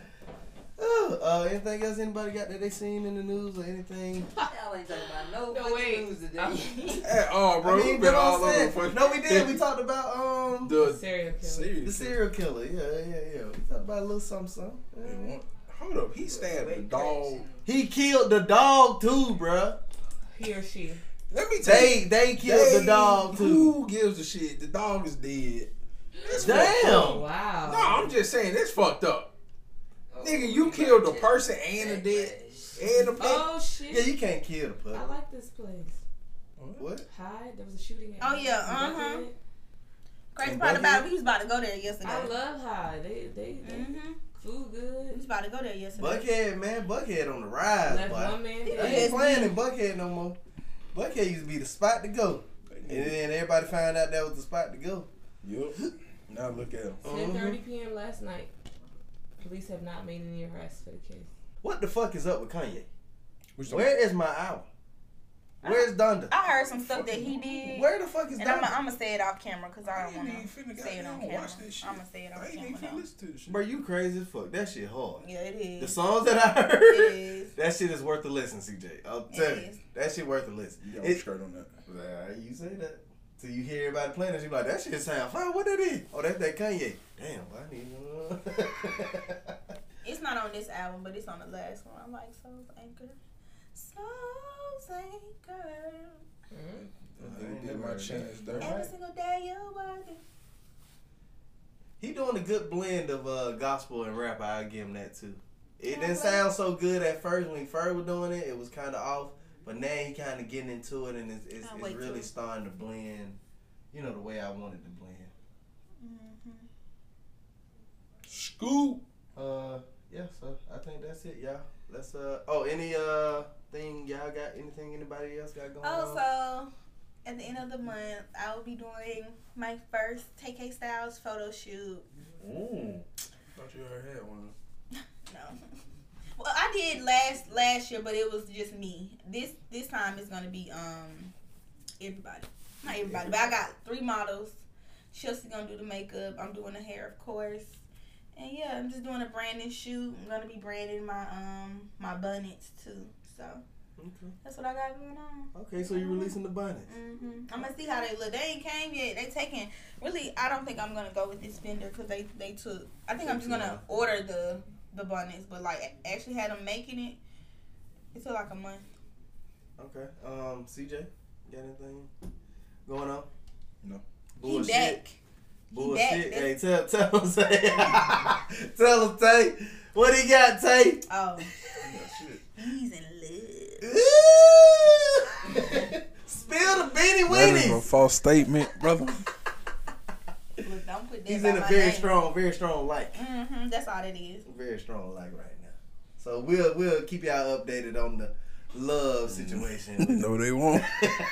Oh, uh, anything else anybody got that they seen in the news or anything? Y'all ain't talking about no, No, fucking wait. news today. I'm- At all, bro. I we mean, been that's all what I'm over saying. the fucking. No, we did. We talked about um the Serial killer. serial the serial killer. Yeah, yeah, yeah. We talked about a little something, something. killer. Yeah. Hold up, he stabbed the dog. He killed the dog too, bruh. He or she. Let me tell They you. they killed the dog too. Who gives a shit? The dog is dead. That's fucked Damn. up. Wow. No, I'm just saying it's fucked up. Nigga, you killed a person and a dead and a pet. Oh shit! Yeah, you can't kill the puppy. I like this place. What? Hyde. There was a shooting. At Oh, yeah, Hyde. uh-huh. Buckhead. Crazy In part about Buckhead? it, we was about to go there yesterday. I love Hyde. They they, they Mm-hmm. food We good. was about to go there yesterday. Buckhead, man. Buckhead on the rise, Left boy. one man I dead. ain't playing in Buckhead no more. Buckhead used to be the spot to go. And then everybody found out that was the spot to go. Yup. Now look at him. ten thirty p.m. last night. Police have not made any arrests for the case. What the fuck is up with Kanye? Which the- Where is my album? Where's Donda? I heard some stuff that he did. Where the fuck is And I'm Donda? going to say it off camera because I don't ain't want even finna to say it on goddamn camera. watch this shit. I'm going to say it I on ain't even camera finna though. listen to this shit. Bro, you crazy as fuck. That shit hard. Yeah, it is. The songs that I heard, It is. that shit is worth a listen, C J. I'll It tell you. is. That shit worth a listen. You got It- straight on that. Nah, you say that. Till you hear everybody playing it, you be like, that shit sound fine. What that is? Oh, that's that Kanye. Damn, why I need It's not on this album, but it's on the last one. I like Soul's Anchor. Soul's Anchor. I did my chance there. Every single day you're working. He doing a good blend of uh, gospel and rap. I give him that too. It Yeah, didn't but- sound so good at first when he first was doing it. It was kind of off, but now he kind of getting into it and it's, it's, Can't it's wait really till- starting to blend. You know the way I wanted to blend. Mm-hmm. Scoop. Uh, yeah. So I think that's it, y'all. Let's uh. Oh, any uh thing y'all got? Anything anybody else got going Oh, on? so at the end of the month, I will be doing my first T K Styles photo shoot. Ooh. Thought you already had one. No. Well, I did last last year, but it was just me. This this time it's gonna be um everybody, not everybody, but I got three models. Chelsea gonna do the makeup. I'm doing the hair, of course, and yeah, I'm just doing a branding shoot. I'm gonna be branding my um my bonnets too. So Okay. that's what I got going on. Okay, so you releasing the bonnets? hmm I'm gonna see how they look. They ain't came yet. They taking really. I don't think I'm gonna go with this vendor because they they took. I think I'm just gonna order the the bonnets, but like actually had them making it. It took like a month. Okay. Um, C J, got anything going on? No. He Bullshit. back. Bullshit. back. Hey, tell tell him Tay. Tell him Tay. What he got, Tay? Oh, Yeah, shit. he's in love. Ooh. Spill the beanie That is a weenies. false statement, brother. Look, don't put that He's by in a my very name. strong, very strong like. Mm-hmm. That's all that is. Very strong like right now. So we'll we'll keep y'all updated on the love situation. No, they won't.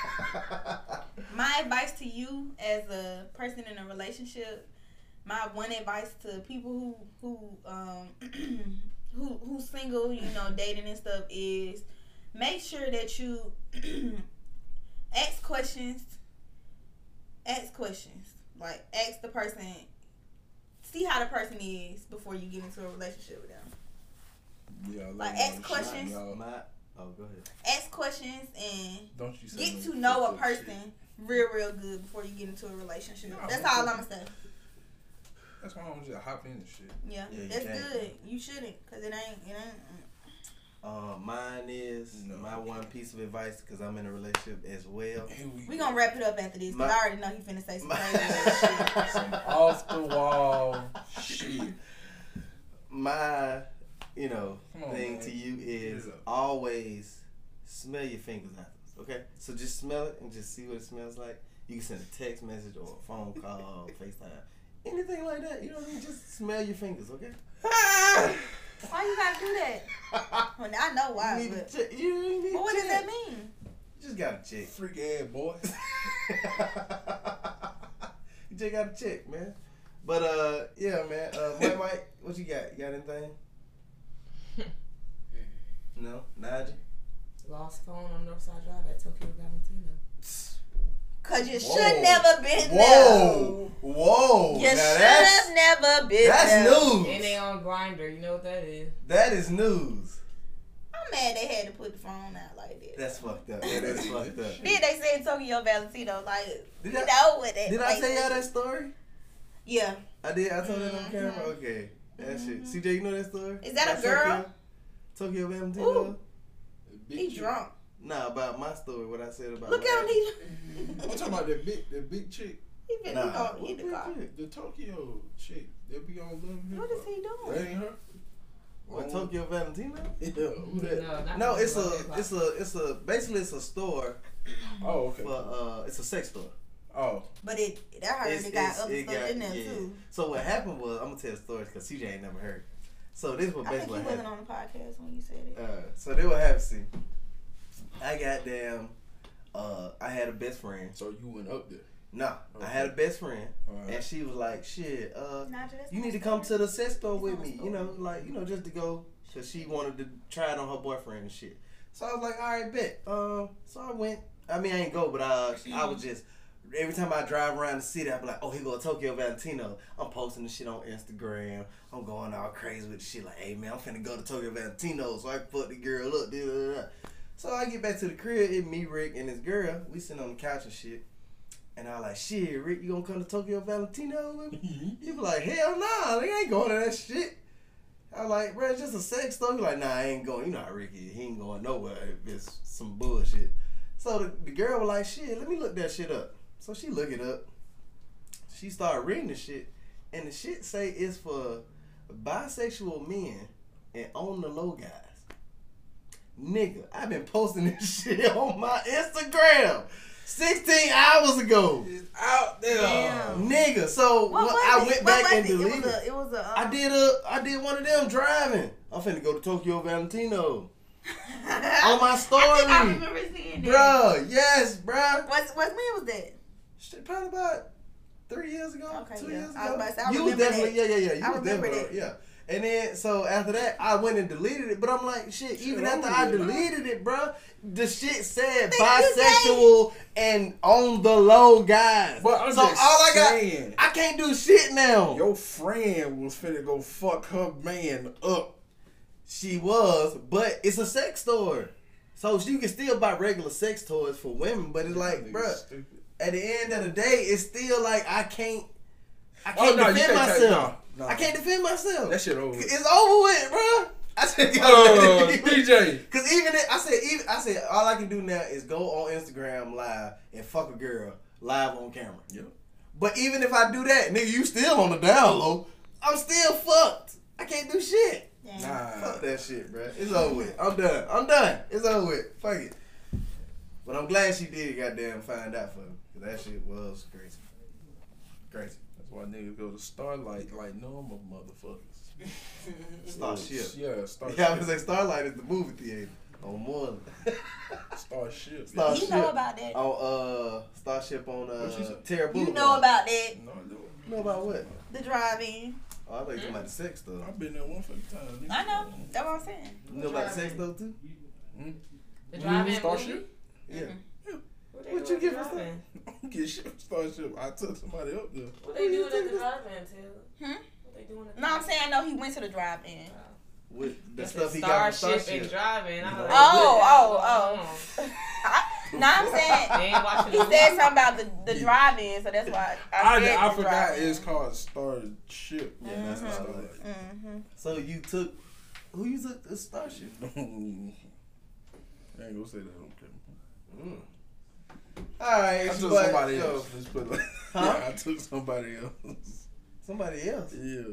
My advice to you as a person in a relationship, my one advice to people who who um who who's single, you know, dating and stuff is make sure that you ask questions. Ask questions. Like ask the person, see how the person is before you get into a relationship with them. Yeah, Like, let me ask know. questions. Y'all- My, oh, go ahead. Ask questions and Don't you say get no to know a fucked up shit. person real, real good before you get into a relationship. Yeah, That's I'm all cool. I'm gonna say. That's why I don't just hop into shit. Yeah, Yeah, you that's can't. good. You shouldn't, cause it ain't. It ain't. Uh, mine is No. my one piece of advice because I'm in a relationship as well. Here we We go. gonna wrap it up after this, cause My- I already know he finna say some My- crazy ass shit. Some off the wall shit. My, you know, Come on, thing man. to you is Get it up. always smell your fingers afterwards. Okay, so just smell it and just see what it smells like. You can send a text message or a phone call, FaceTime, anything like that. You know what I mean? Just smell your fingers, okay? Why you gotta do that? Well, I know why, You need but, to check. You need but what to does check. that mean? You just gotta check. Freak ass boy. You just gotta check, man. But uh, yeah, man. Uh, Mike, Mike, what you got? You got anything? No, Nigel. Lost phone on Northside Drive at Tokyo Valentino. Cause you Whoa. should never been Whoa, whoa. there. You Now should that's have never been that's there. news. And they on Grinder. You know what that is? That is news. I'm mad they had to put the phone out like that. That's fucked up. That is fucked up. Then they said Tokyo Valentino, like, Did you I- know what that Did I tell y'all place that is. story? Yeah. I did. I told that on Mhm. camera. Okay, that shit. Mhm. C J, you know that story? Is that a About girl? Tokyo, Tokyo Valentino. Ooh. Big He chick. drunk. Nah, about my story. What I said about. Look last- at him. He, I'm talking about that big, that big chick, he finna Nah, he gonna what hit the big car. chick? the Tokyo chick. They be on Love and What Hip is he Hop. doing? That ain't her. What, Tokyo Valentino? Yeah. Who that? No, not No, the it's a, Hip Hop. it's a, it's a. Basically, it's a store. Oh, okay. For uh, it's a sex store. Oh. But it, I heard It's- it got it's- other it stuff got- in there yeah. too. So what happened was, I'm gonna tell the story because C J ain't never heard. So this was I think basically you what wasn't happened. on the podcast when you said it. Uh, so they were having. See, I got damn. Uh, I had a best friend. So you went up there. No, Okay. I had a best friend, Alright. and she was like, "Shit, uh, Nah, that's you not need to a come story. to the sex store It's with not a me, you story. know, like you know, just to go, cause she wanted to try it on her boyfriend and shit." So I was like, "All right, bet." Um, so I went. I mean, I ain't go, but uh, I was just every time I drive around the city, I'd be like, "Oh, here go Tokyo Valentino." I'm posting the shit on Instagram. I'm going all crazy with the shit, like, "Hey man, I'm finna go to Tokyo Valentino so I can fuck the girl up." Da, da, da. So I get back to the crib, it me, Rick, and this girl. We sitting on the couch and shit. And I was like, "Shit, Rick, you gonna come to Tokyo Valentino with me?" He was like, "Hell nah, they ain't going to that shit." I was like, "Bro, it's just a sex store." He like, "Nah, I ain't going." You know how Ricky is. He ain't going nowhere if it's some bullshit. So the, the girl was like, "Shit, let me look that shit up." So she look it up. She started reading the shit. And the shit say it's for bisexual men and on the low guys. Nigga, I've been posting this shit on my Instagram sixteen hours ago. It's out there. Damn. Nigga, so What well, was I it? went What back was and it? deleted. It was a, it was a um, I did a, I did one of them driving. I'm finna go to Tokyo Valentino on my story, I think I remember seeing that. bruh. Yes, bruh. What's what when was that? Shit, probably about three years ago, Okay, two yeah. years ago. I was about to say, I you was remember definitely, that. yeah, yeah, yeah. You I was remember definitely, that. yeah. And then, so after that, I went and deleted it. But I'm like, shit, Shit even after over I with, huh? deleted it, bruh, the shit said Nigga, you bisexual and on the low guys. But I'm so just all I got, saying. I can't do shit now. Your friend was finna go fuck her man up. She was, but it's a sex store. So you can still buy regular sex toys for women, but it's like, Nigga bruh, stupid. at the end of the day, it's still like I can't, I Oh, can't no, you defend can't take- myself. no, no. I can't defend myself. That shit over with. It's over with, bruh. I said, Uh, D J. Cause even if, I said, even I said, all I can do now is go on Instagram live and fuck a girl live on camera. Yep. But even if I do that, nigga, you still on the down low. I'm still fucked. I can't do shit. Damn. Nah. Fuck that shit, bruh. It's over with. I'm done. I'm done. It's over with. Fuck it. But I'm glad she did goddamn find out for me. Cause that shit was crazy. Crazy. That's why niggas go to Starlight like normal motherfuckers. Starship. Yeah, Starship. Yeah, I was like Starlight is the movie theater on Moreland. Starship. Starship. You know about that. On uh Starship on What she uh said? Terra Boulevard. You know about that. No, I don't. You know about what? The drive-in. Oh, I thought you were talking about the sex stuff. I've been there one fucking time. I know. That's what I'm saying. You know about the sex stuff too? The drive-in Starship? movie? Yeah. What, they What doing you at get the for drive-in? I don't get shit from Starship. I took somebody up there. What they doing at the drive-in, Taylor? Hmm? What they doing at the No, I'm saying I know he went to the drive-in. With the That's stuff the he got from Starship Starship. and driving. I was like, Oh, what? oh, oh. No, I'm saying They ain't watching he the said movie. something about the, the drive-in, so that's why I, I, said I the forgot drive-in. it's called Starship. Yeah, that's Mhm. Starlight. Mm-hmm. So you took who you took the Starship? I ain't gonna say that on camera. Mm. Alright, I took but, somebody yo, else. Let's put it like, Huh? yeah, I took somebody else. Somebody else. Yeah.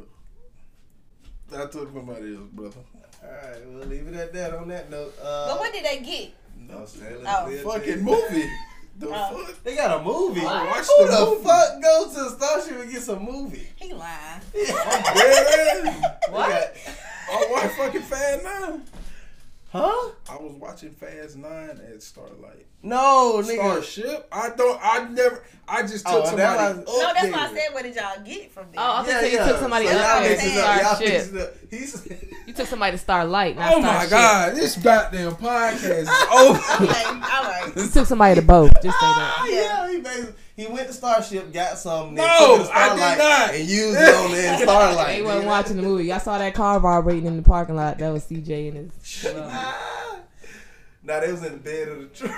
I took somebody else, brother. Alright, we'll leave it at that on that note. Uh, But what did they get? no, say, let's Oh. leave it Fucking there. movie. The Oh. fuck? They got a movie. I watched Who the the movie. fuck goes to Starship and gets a movie? He lying. I'm dead ass. What? I watch fucking Fast Nine. Huh? I was watching Fast Nine at Starlight. No, nigga. Starship? I don't. I never. I just took Oh, somebody that up was- No, that's there. why I said, what did y'all get from them? Oh, I Yeah, thought you yeah. took somebody So else y'all there mixing to up. Y'all Starship. mixing up. He's You took somebody to Starlight, not Oh my Starship. god, this goddamn podcast is over. Okay, all right. You took somebody to both. Just say that. Oh, yeah, he basically he went to Starship, got something, then No, took it to I did Starlight not. and used it on there in Starlight. They wasn't nigga. watching the movie. I saw that car vibrating in the parking lot. That was C J and his. Uh, Ah. Nah, they was in the bed of the truck.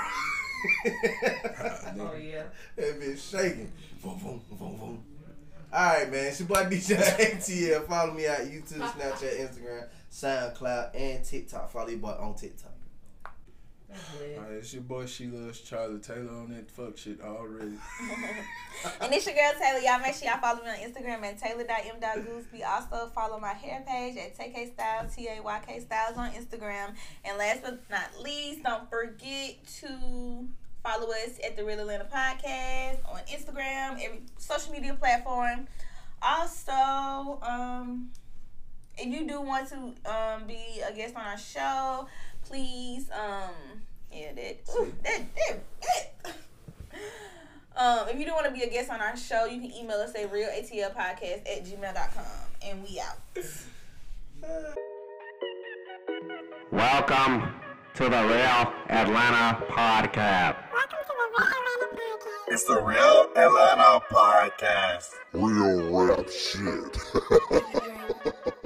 oh yeah. That bitch shaking. Boom, boom, boom, boom. Alright, man. It's your boy D J A T L. Follow me out YouTube, Snapchat, Instagram, SoundCloud, and TikTok. Follow your boy on TikTok. Alright, it's your boy She Loves Charlie Taylor on that fuck shit already. And it's your girl Taylor. Y'all make sure y'all follow me on Instagram at taylor dot m dot gooseby. Also follow my hair page at T K Styles, T A Y K Styles on Instagram. And last but not least, don't forget to follow us at the Real Atlanta Podcast on Instagram, every social media platform. Also, um, if you do want to um, be a guest on our show, please, um, yeah, that, ooh, that, that, that. Um, if you do want to be a guest on our show, you can email us at real a t l podcast at gmail dot com. And we out. Welcome to the Real Atlanta Podcast. Welcome to the Real Atlanta Podcast. It's the Real Atlanta Podcast. Real rap shit.